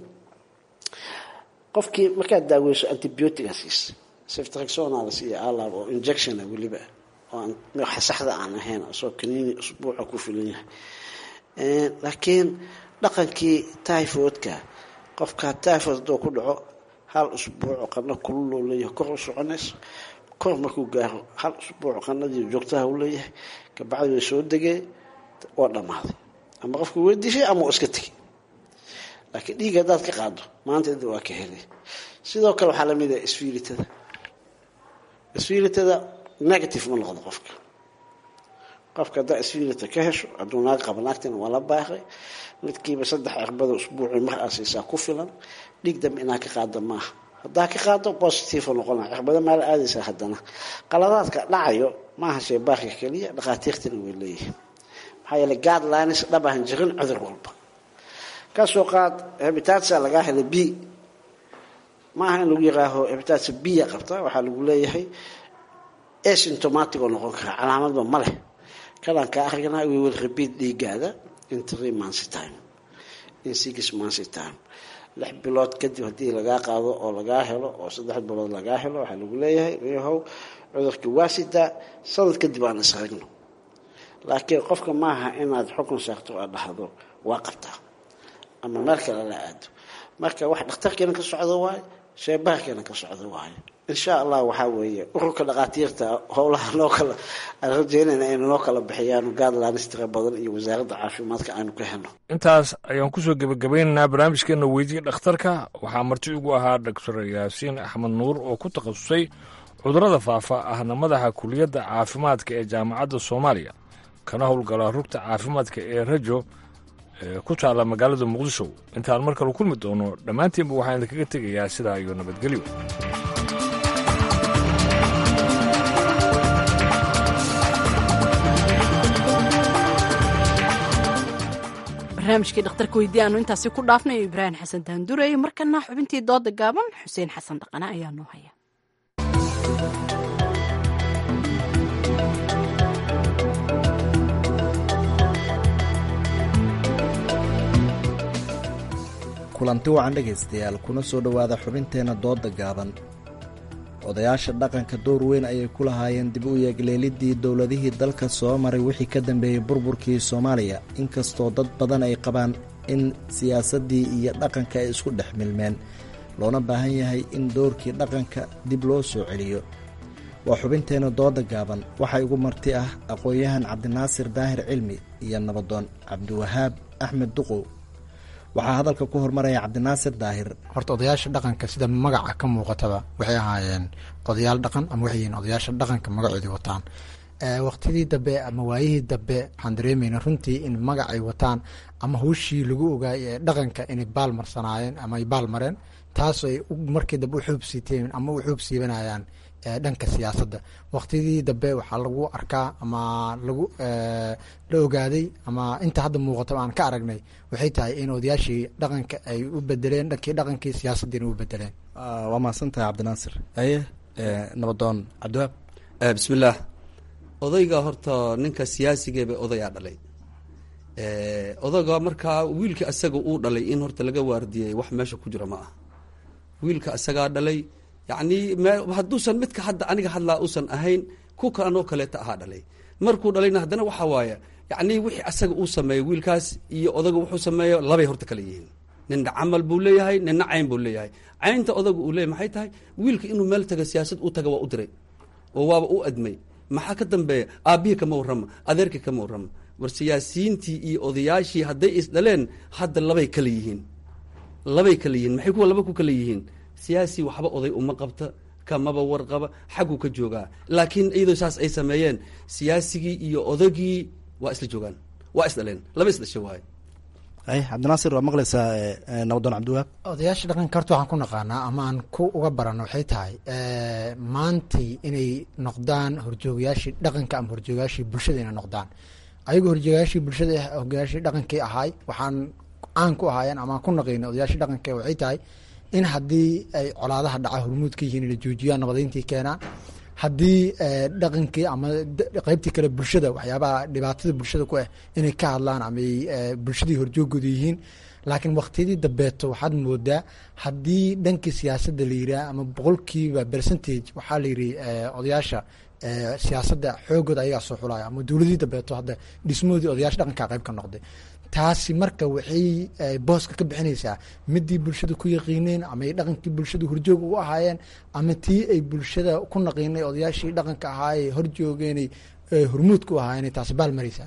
qofkii marka daaweyso antibiotic asiis ceftriaxone ala si ala oo injection waliba oo wax saxda aan ahayn soo kaniini usbuuca ku filan yahay ee laakiin dhaqankii typhoidka qofka typhoid oo ku dhaco hal usbuuc qana kullu leeyahay kor u soconayso kor markuu gaaro hal usbuuc qanadii joogtaha u leeyahay ka bacdi soo degay oo dhamaaday ama qofku weydishay ama iska tagay laakiin dhiiga dad ka qaado maanta inta waa ka helay sidoo kale waxa la mid ah isfiilitada isfiilitada negative ma noqdo qofka qofka da isfiilita ka hesho aduuna qabnaagtan wala baahay midkiiba saddex arbada usbuuci mar aasiisa ku filan dhiig dam inaa ka qaado ma hadaa ka qaado positive noqonaa arbada maal aadisa hadana qaladaadka dhacayo ma aha shay baaqi kaliya dhaqaatiirtana way leeyihiin maxaa yeelay guidelines dhabahan jirin cudur walba ka soo qaad hepatitis laga helay B ma aha in lagu yiraaho hepatitis B ya qabta waxa lagu leeyahay asymptomatic oo noqon kara calaamad ma leh kalan ka aragna we will repeat dhiigaada in three months time in six months time lix bilood kadib hadii laga qaado oo laga helo oo saddex bilood laga helo waxa lagu leeyahay weehow cudurka waasida sanad kadib aan isaragno laakiin qofka ma aha inaad xukun saarto oo dhahdo waa qabtaa ama marka la aado marka wax dhakhtarkeena ka socdo waay sheebaarkeena ka socdo waay insha Allah waxa weeye ururka dhaqaatiirta howlaha loo kala arjeynayna in loo kala bixiyaan guidelines tira badan iyo wasaaradda caafimaadka aanu ka helno intaas ayaan ku soo gabagabaynaynaa barnaamijkeena weydiga dhakhtarka waxaa marti ugu ahaa doctor Yaasiin Axmed Nuur oo ku takhasusay cudurrada faafa ahna madaxa kuliyadda caafimaadka ee jaamacadda Soomaaliya kana howlgala rugta caafimaadka ee Rajo ku taala magaalada Muqdisho intaan markale kulmi doono dhamaantiinba waxaan kaga tegayaa sidaa iyo nabadgelyo barnaamijkii dhakhtarka weydii aanu intaasi ku dhaafnayo ibraahim xasan daandureeye markana xubintii dooda gaaban xuseen xasan dhaqane ayaa noo haya. kulanti wacan dhegaystayaal kuna soo dhowaada xubinteenna dooda gaaban. odayaasha dhaqanka door weyn ayay ku lahaayeen dib u yeegleelidii dowladihii dalka soo maray wixii ka dambeeyey burburkii soomaaliya inkastoo dad badan ay qabaan in siyaasaddii iyo dhaqanka ay isku dhex milmeen loona baahan yahay in doorkii dhaqanka dib loo soo celiyo. waa xubinteenna dooda gaaban waxaa igu marti ah aqoon-yahan cabdinaasir daahir cilmi iyo nabadoon cabdiwahaab axmed duqow. waxaa hadalka ku hormaraya cabdinaasir daahir. horta odayaasha dhaqanka sida magaca ka muuqataba waxay ahaayeen odayaal dhaqan ama waxay yihiin odayaasha dhaqanka magacoodii wataan. waqtidii dambe ama waayihii dambe waxaan dareemayna runtii in magac ay wataan ama hawshii lagu ogaay ee dhaqanka inay baal marsanaayeen ama ay baal mareen taas ay markii dambe u xuubsiiteen ama u xuub siibanayaan dhanka siyaasadda. waqtidii dambe waxaa lagu arkaa ama lagu la ogaaday ama inta hadda muuqataba aan ka aragnay waxay tahay in odayaashii dhaqanka ay u bedeleen dhankii dhaqankii siyaasaddiina u bedeleen. waa mahadsantahay cabdinaasir. aye nabadoon cabdiwaab. bismillaah. odayga horta ninka siyaasigeeba odayaa dhalay. odayga markaa wiilka isaga uu dhalay in horta laga waardiyay wax meesha ku jira ma ah. wiilka isagaa dhalay yacni hadduusan midka hadda aniga hadlaa uusan ahayn ku kalanoo kaleeta ahaa dhalay. markuu dhalayna haddana waxaa waaye yacni wixii asaga uu sameeyey wiilkaas iyo odaga wuxuu sameeyo labay horta kale yihiin. ninna camal buu leeyahay ninna cayn buu leeyahay. caynta odaga uu leeyahy maxay tahay wiilka inuu meel taga siyaasad u taga waa u diray oo waaba u admay. maxaa ka dambeeya aabbihii kama warrama adeerkii kama warrama. war siyaasiyiintii iyo odayaashii hadday isdhaleen hadda labay kale yihiin labay kale yihiin maxay kuwa laba ku kale yihiin siyaasi waxba oday uma qabta kamaba warqaba xagguu ka joogaa. laakiin iyadoo saas ay sameeyeen siyaasigii iyo odagii waa isla joogaan waa isdhaleen laba isdhasha waaye. ay cabdinaasir waa maqlaysaa nabadoon cabdiwaab. odayaasha dhaqanka horta waxaan ku naqaanaa ama aan ku uga barano waxay tahay maantay inay noqdaan horjoogayaashii dhaqanka ama horjoogayaashii bulshada inay noqdaan. ayagoo horjoogayaashii bulshada horjoogayaashii dhaqankii ahaay waxaan caan ku ahaayeen ama ku naqaynay odayaashii dhaqanka waxay tahay in haddii ay colaadaha dhaca hormuud ka yihiin inay joojiyaan nabadayntii keenaan. haddii dhaqankii ama qeybtii kale bulshada waxyaabaha dhibaatada bulshada ku ah inay ka hadlaan ama ay bulshadii horjoogooda yihiin. laakiin waqtiyadii dambeeto waxaad moodaa haddii dhankii siyaasadda la yidhaah ama boqolkiiba percentage waxaa la yidhi odayaasha siyaasadda xoogooda ayagaa soo xulaya ama dowladii dambeeto hadda dhismoodii odayaasha dhaqanka qayb ka noqday. taasi marka waxay booska ka bixinaysaa midii bulshada ku yaqiineen ama ay dhaqankii bulshada horjoog ugu ahaayeen ama tii ay bulshada ku naqiinay odayaashii dhaqanka ahaaye horjoogeenay hormuud ku ahaayeen taasi baal maraysaa.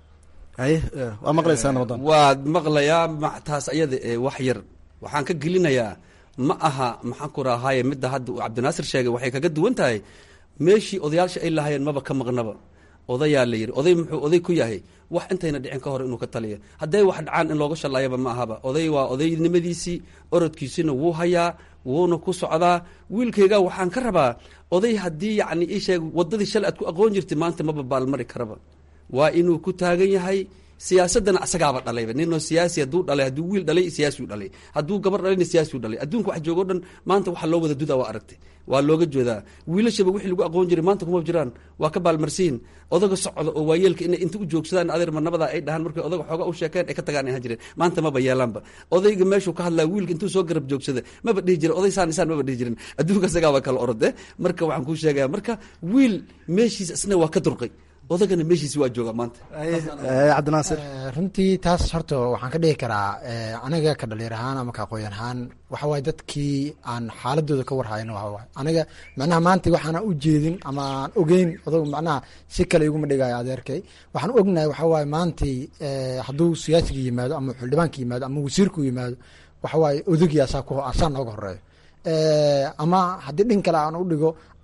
aye waa maqlaysaa nabadoon. waad maqlayaa taas ayada ee wax yar waxaan ka gelinayaa ma aha maxaan ku rahaaye midda hadda uu cabdinaasir sheegay waxay kaga duwan tahay meeshii odayaasha ay lahaayeen maba ka maqnaba. odayaa la yidhi oday muxuu oday ku yahay wax intayna dhicin ka hor inuu ka taliya hadday wax dhacaan in looga shallaayaba ma ahaba. oday waa odaynimadiisii orodkiisina wuu hayaa wuuna ku socdaa. wiilkayga waxaan ka rabaa oday haddii yacni ii sheeg waddadii shalay aad ku aqoon jirtay maanta maba baalmari karaba. waa inuu ku taagan yahay siyaasaddana asagaaba dhalayba. ninoo siyaasi hadduu dhalay hadduu wiil dhalay siyaasiu dhalay hadduu gabar dhalayna siyaasiu dhalay. adduunka wax joogo dhan maanta waxa loo wada dudaa waa aragtay waa looga joodaa. wiilashaba wixii lagu aqoon jiray maanta kuma jiraan waa ka baalmarsiin. odaga socda oo waayeelka inay inta u joogsadaan adeer marnabada ay dhahaan markay odaga xooga u sheekeen ay ka tagaan ay ha jireen maanta maba yeelaanba. odayga meeshuu ka hadlaa wiilka intuu soo garab joogsada maba dhihi jirin oday saan isaan maba dhihi jirin. adduunka isagaaba kala orode. marka waxaan kuu sheegaya marka wiil meeshiisa isna waa ka durqay odagana meeshiisi waa jooga maanta. cabdinaasir runtii taas horta waxaan ka dhihi karaa aniga ka dhaliir ahaan ama ka aqooyan ahaan waxa waaye dadkii aan xaaladooda ka warhayn waxa waaye aniga macnaha maanta waxaana u jeedin ama aan ogeyn odag macnaha si kale iguma dhigayo adeerkay. waxaan ognahay waxa waaye maantay hadduu siyaasiga yimaado ama xildhibaanka yimaado ama wasiirku yimaado waxa waaye odagii asaa ku asaa nooga horeeyo. ama haddii dhin kale aan u dhigo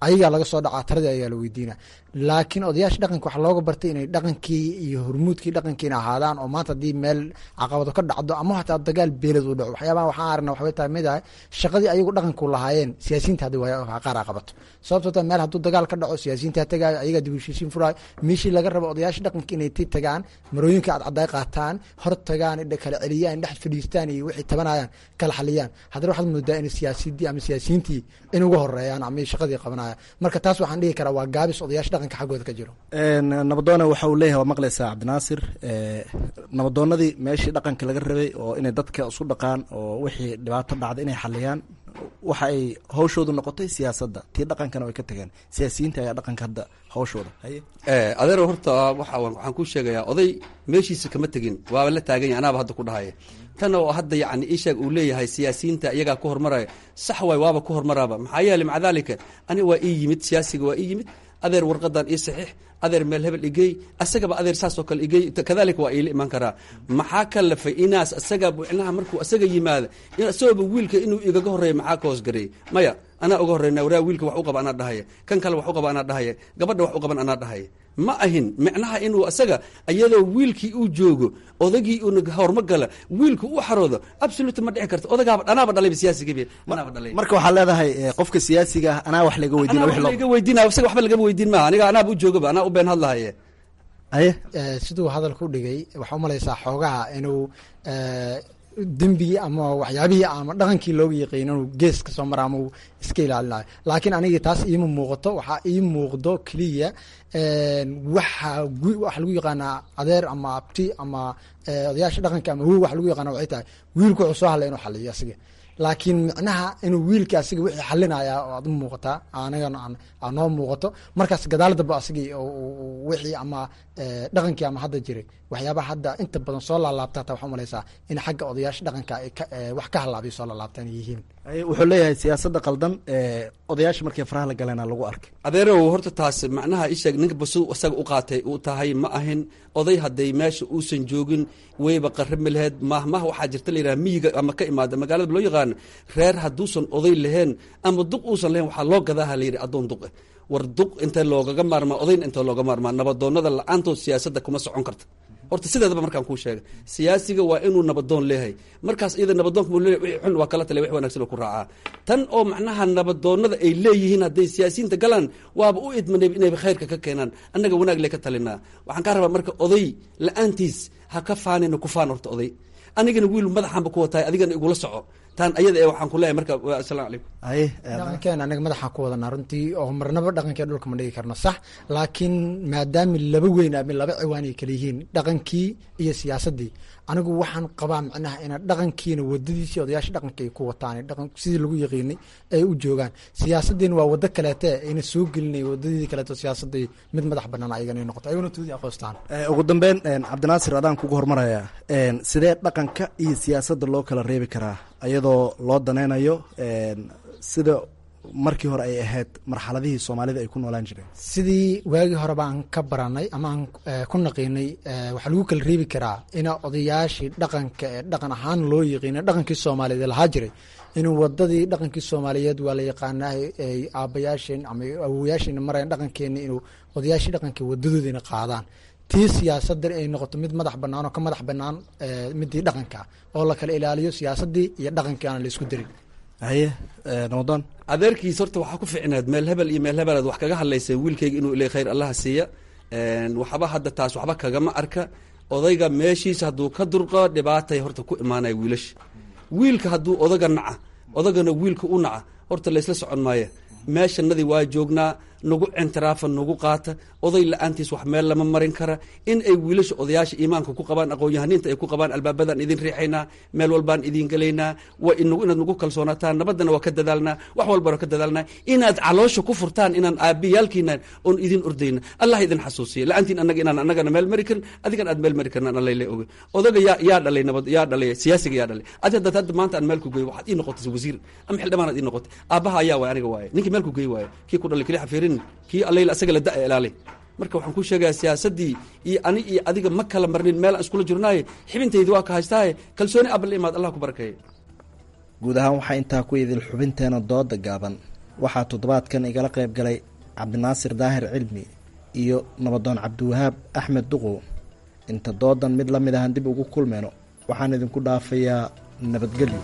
ayagaa laga soo dhacaa taradii ayaa la weydiina laakiin odayaasha dhaqanka waxaa looga bartay inay dhaqankii iyo hormuudkii dhaqankiina ahaadaan oo maanta haddii meel caqabado ka dhacdo ama hataa dagaal beeled uu dhaco waxyaabaha waxaan aragna waxbay tahay mid ah shaqadii ayagu dhaqanku lahaayeen siyaasiyiinta haddi waa qaar a qabato sababtoo ta meel hadduu dagaal ka dhaco siyaasiyiinta tagaayo ayagaa dib u heshiisiin furaayo meeshii laga rabo odayaasha dhaqanka inay ti tagaan marooyinka cadcaday qaataan hor tagaan kala celiyaan dhex fadhiistaan iyo wixii tabanayaan kala xaliyaan haddana waxaad moodaa in siyaasidii ama siyaasiyiintii in uga horeeyaan ama shaqadii qabanayaan marka taas waxaan dhihi karaa waa gaabis odayaasha dhaqanka xaggooda ka jiro nabadoona waxa uu leeyahay waa maqlaysaa cabdinaasir nabadoonadii meeshii dhaqanka laga rabay oo inay dadka isu dhaqaan oo wixii dhibaato dhacda inay xaliyaan waxa ay hawshoodu noqotay siyaasadda tii dhaqankana way ka tageen siyaasiyiinta ayaa dhaqanka hadda hawshooda haye adeero horta waxa waxaan kuu sheegayaa oday meeshiisa kama tegin waaba la taagan yahay anaaba hadda ku dhahaya tan oo hadda yacni ishaag uu leeyahay siyaasiyiinta iyagaa ku hormaraya sax waay waaba ku hormaraaba maxaa yeelay maca daalika ani waa ii yimid siyaasiga waa ii yimid adeer warqadan ii saxiix adeer meel hebel igey asagaba adeer saasoo kale igey kadalika waa iila imaan karaa maxaa kalafay inaas asaga bucnaha markuu asaga yimaada isagooba wiilka inuu igaga horreeya maxaa ka hoosgareeyey maya anaa uga horreyna waraa wiilka wax u qaba anaa dhahaya kan kale wax u qaba anaa dhahaya gabadha wax u qaban anaa dhahaya ma ahin micnaha inuu asaga iyadoo wiilkii uu joogo odagii uuna horma gala wiilku u xaroodo absolute ma dhici karto odagaaba anaaba dhalayba siyaasigii anaaba dhalay marka waxaa leedahay qofka siyaasiga ah anaa wax laga weydiina wax laga weydiina asaga waxba lagama weydiin maaha aniga anaaba u joogaba anaa u been hadlahaye aye siduu hadalka u dhigay waxaa umalaysaa xoogaha inuu dembigii ama waxyaabihii ama dhaqankii looga yaqiin inuu gees ka soo mara ama uu iska ilaalinayo laakiin aniga taas iima muuqato waxaa ii muuqdo keliya waxa waxa lagu yaqaanaa adeer ama abti ama odayaasha dhaqanka ama wow waxa lagu yaqaana waxay tahay wiilku wuxuu soo hadlay inuu xaliyo asiga laakiin micnaha inuu wiilka asiga wixii xalinaya oo aad u muuqataa anagana aan noo muuqato markaas gadaal damba asigii wixii ama dhaqankii ama hadda jiray waxyaabaha hadda inta badan soo laalaabta hataa waxaa umalaysaa in xagga odayaasha dhaqanka ay wax ka halaabay soo laalaabtaan yihiin wuxuu leeyahay siyaasadda qaldan odayaasha markii faraha la galena lagu arkay adeerow horta taas macnaha isheeg ninka basu isaga u qaatay uu tahay ma ahin oday hadday meesha uusan joogin weyba qarrami laheyd mahmah waxaa jirta layidhaha miyiga ama ka imaada magaalada loo yaqaano reer hadduusan oday lahayn ama duq uusan lahayn waxaa loo gadaaha layidhi addoon duqe war duq intee loogaga maarmaa odayn intee looga maarmaa nabadoonnada la-aantood siyaasadda kuma socon karta horta sideedaba markaan kuu sheegay siyaasiga waa inuu nabadoon leeyahay markaas iyada nabadoonka muu leeyahay wixii xun waa kala tale wix wanaagsan oo ku raacaa tan oo macnaha nabadoonnada ay leeyihiin hadday siyaasiyiinta galaan waaba u idmanay inayba khayrka ka keenaan annaga wanaag lee ka talinaa waxaan kaa rabaa marka oday la-aantiis ha ka faanina ku faan horta oday anigana wiil madaxaanba ku watahay adigana igula soco taan ayada ee waxaan ku leeyahay marka assalaamu calaykum haye dhaqankeena anaga madaxaan ku wadanaa runtii oo marnaba dhaqankeen dhulka ma dhigi karno sax laakiin maadaama laba weyn ama laba ciwaan ay kala yihiin dhaqankii iyo siyaasaddii anigu waxaan qabaa macnaha ina dhaqankiina wadadiisii odayaasha dhaqanka ay ku wataan dhaqan sidii lagu yaqiinay ay u joogaan siyaasaddiina waa wado kaleete ayna soo gelinay wadadii kaleeto siyaasadday mid madax banaan ayagana ay noqoto ayaguna toodii aqoostaan ugu dambeyn cabdinaasir adaan kugu hormaraya sidee dhaqanka iyo siyaasadda loo kala reebi karaa iyadoo loo danaynayo sida markii hore ay ahayd marxaladihii soomaalida ay ku noolaan jireen sidii waagii hore baan ka baranay ama aan ku naqiinay waxaa lagu kala reebi karaa ina odayaashii dhaqanka ee dhaqan ahaan loo yaqiinay dhaqankii soomaaliyeed lahaa jiray inuu wadadii dhaqankii soomaaliyeed waa la yaqaanaa ay aabbayaasheen ama awowayaasheena marayan dhaqankeena inuu odayaashii dhaqanka wadadoodina qaadaan tii siyaasaddan ay noqoto mid madax bannaan oo ka madax bannaan midii dhaqanka oo la kala ilaaliyo siyaasaddii iyo dhaqankii aan la isku darin haye nabadon adeerkiis horta waxaa ku ficnaad meel hebel iyo meel hebelaad wax kaga hadlaysay wiilkayga inuu ilay khayr allaha siiya waxba hadda taas waxba kagama arka odayga meeshiisa hadduu ka durqo dhibaatay horta ku imaanaya wiilasha wiilka hadduu odaga naca odagana wiilka u naca horta laysla socon maaya meeshanadii waa joognaa nagu cintiraafa nagu qaata oday la-aantiis wax meel lama marin kara in ay wiilasha odayaasha iimaanka ku qabaan aqoon-yahaniinta ay ku qabaan albaabadaan idin riixaynaa meel walbaan idin gelaynaa waa inaad nagu kalsoonaataan nabaddana waa ka dadaalnaa wax walbana ka dadaalnaa inaad caloosha ku furtaan inaan aabiyaalkiina oon idin ordayna allah idin xasuusiya la-aantiin annaga inaan annagana meel mari karin adigan aad meel mari karnaan allayle oge odaga yaa yaa dhalay nabad yaa dhalay siyaasiga yaa dhalay adi haddaad hadda maanta aan meel ku geeyo waxaad ii noqotay wasiir ama xildhibaanaad ii noqotay aabbaha ayaa waay aniga waaye ninkii meel ku geey waaye kii ku dhalay keli xafiirin kii allayla asaga la da ilaalay marka waxaan ku sheegayaa siyaasaddii iyo ani iyo adiga ma kala marnin meel aan iskula jirnaaye xibintaydi waa ka haystaaye kalsooni abal imaad allah ku barakeeye guud ahaan waxaa intaa ku idil xubinteena dooda gaaban waxaa toddobaadkan igala qayb galay cabdinaasir daahir cilmi iyo nabadoon cabdiwahaab axmed duqow. inta doodan mid la mid ahan dib ugu kulmeyno waxaan idinku dhaafayaa nabadgelyo.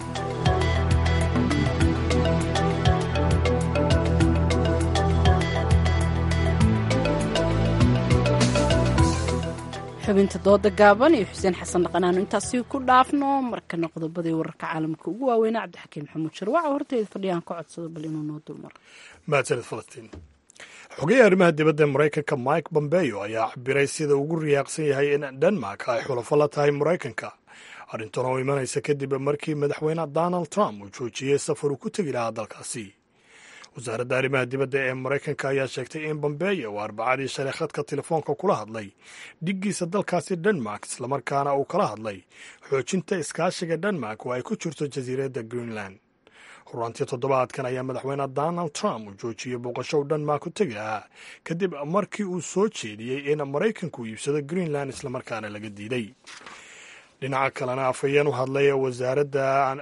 xubinta dooda gaaban iyo xuseen xasan dhaqanaano intaasi ku dhaafno markana qodobadii wararka caalamka ugu waaweyna cabdixakiim maxamuud sharwaca horteeda fadhiyaan ka codsado bal inuu noo dulmaro. mahadsanid falastiin. xogeyaha arrimaha dibadda ee maraykanka mike pompeo ayaa cabiray sida ugu riyaaqsan yahay in denmark ay xulafo la tahay maraykanka, arrintan oo imanaysa kadib markii madaxweyne donald trump uu joojiyey safar uu ku tegi lahaa dalkaasi. wasaaradda arrimaha dibadda ee maraykanka ayaa sheegtay in pompeo uu arbacadii shalay khadka telefoonka kula hadlay dhiggiisa dalkaasi denmark, islamarkaana uu kala hadlay xoojinta iskaashiga denmark oo ay ku jirto jasiiradda greenland. horaantii toddobaadkan ayaa madaxweyne donald trump uu joojiyey booqasho uu denmark u tegi lahaa kadib markii uu soo jeediyey in maraykanku iibsado greenland islamarkaana laga diiday. dhinaca kalena afhayeen u hadlay wasaaradda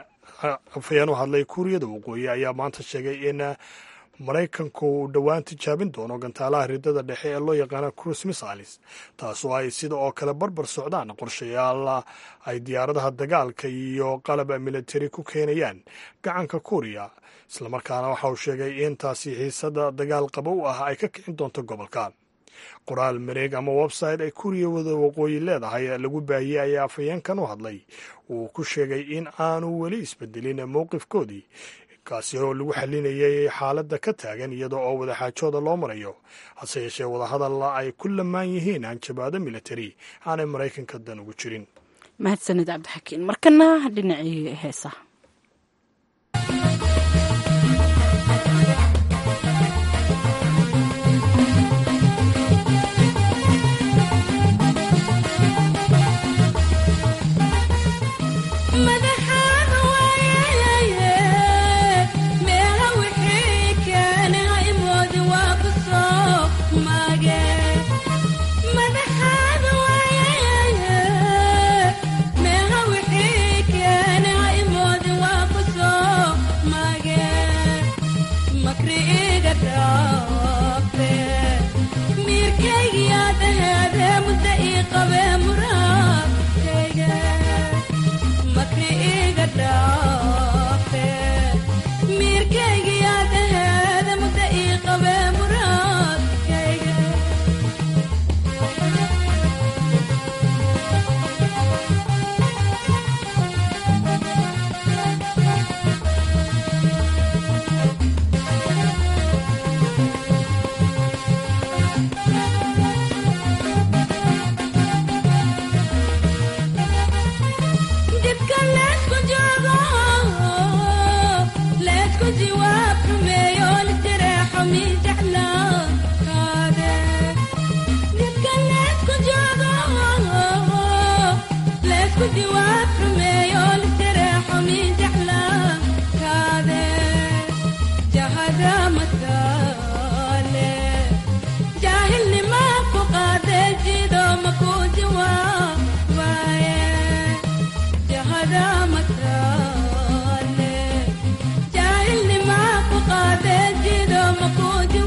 afhayeen u hadlay kuuriyada waqooyi ayaa maanta sheegay in maraykanku uu dhowaan tijaabin doono gantaalaha ridada dhexe ee loo yaqaano cruise missiles, taasoo ay sida oo kale barbar socdaan qorshayaal ay diyaaradaha dagaalka iyo qalab militari ku keenayaan gacanka kuuriya. islamarkaana waxa uu sheegay in taasi xiisada dagaal qabow ah ay ka kicin doonto gobolka. qoraal mareeg ama website ay kuuriyada waqooyi leedahay lagu baahiyey ayaa afhayeenkan u hadlay uu ku sheegay in aanu weli isbedelin mowqifkoodii kaasi oo lagu xalinayay xaaladda ka taagan iyada oo wadaxaajooda loo marayo, hase yeeshee wadahadal ay ku lamaan yihiin hanjabaado militari aanay maraykanka dan ugu jirin. mahadsanid cabdixakiin. markana dhinacii heesaha. Jahil ni ma ku qaade jido ma ku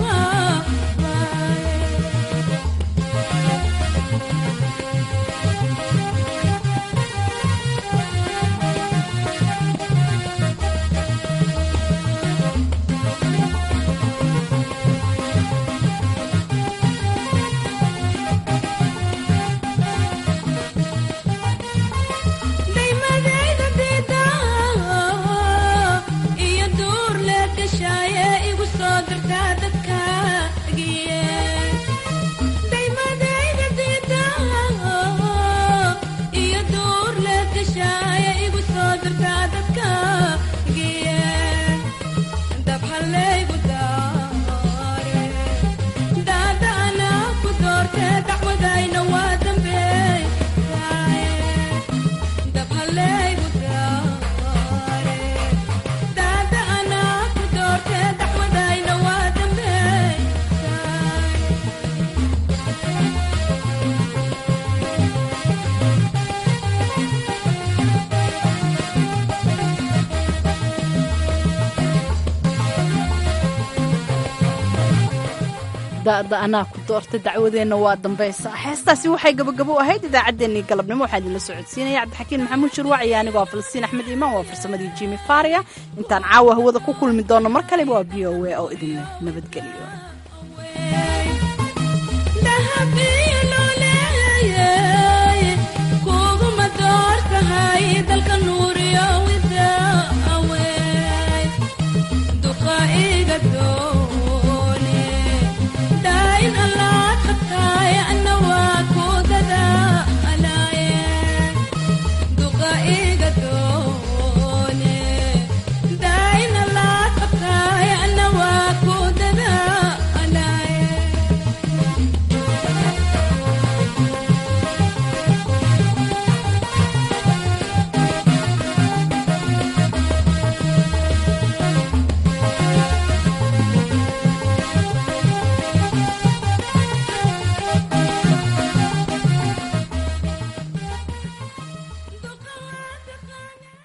da'da anaa ku doortay dacwadeenna waa dambaysa heestaasi waxay gabagabo u ahayd idaacaddeenii galabnimo waxaa idinla socodsiinaya cabdixakiin maxamuud shirwac iyo anigoo falastiin axmed iimaan waa farsamadii jimi faria intaan caawa hawada ku kulmi doono mar kaleba waa b o a oo idinle nabadgeliyo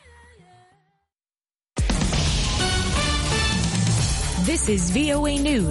This is V O A News.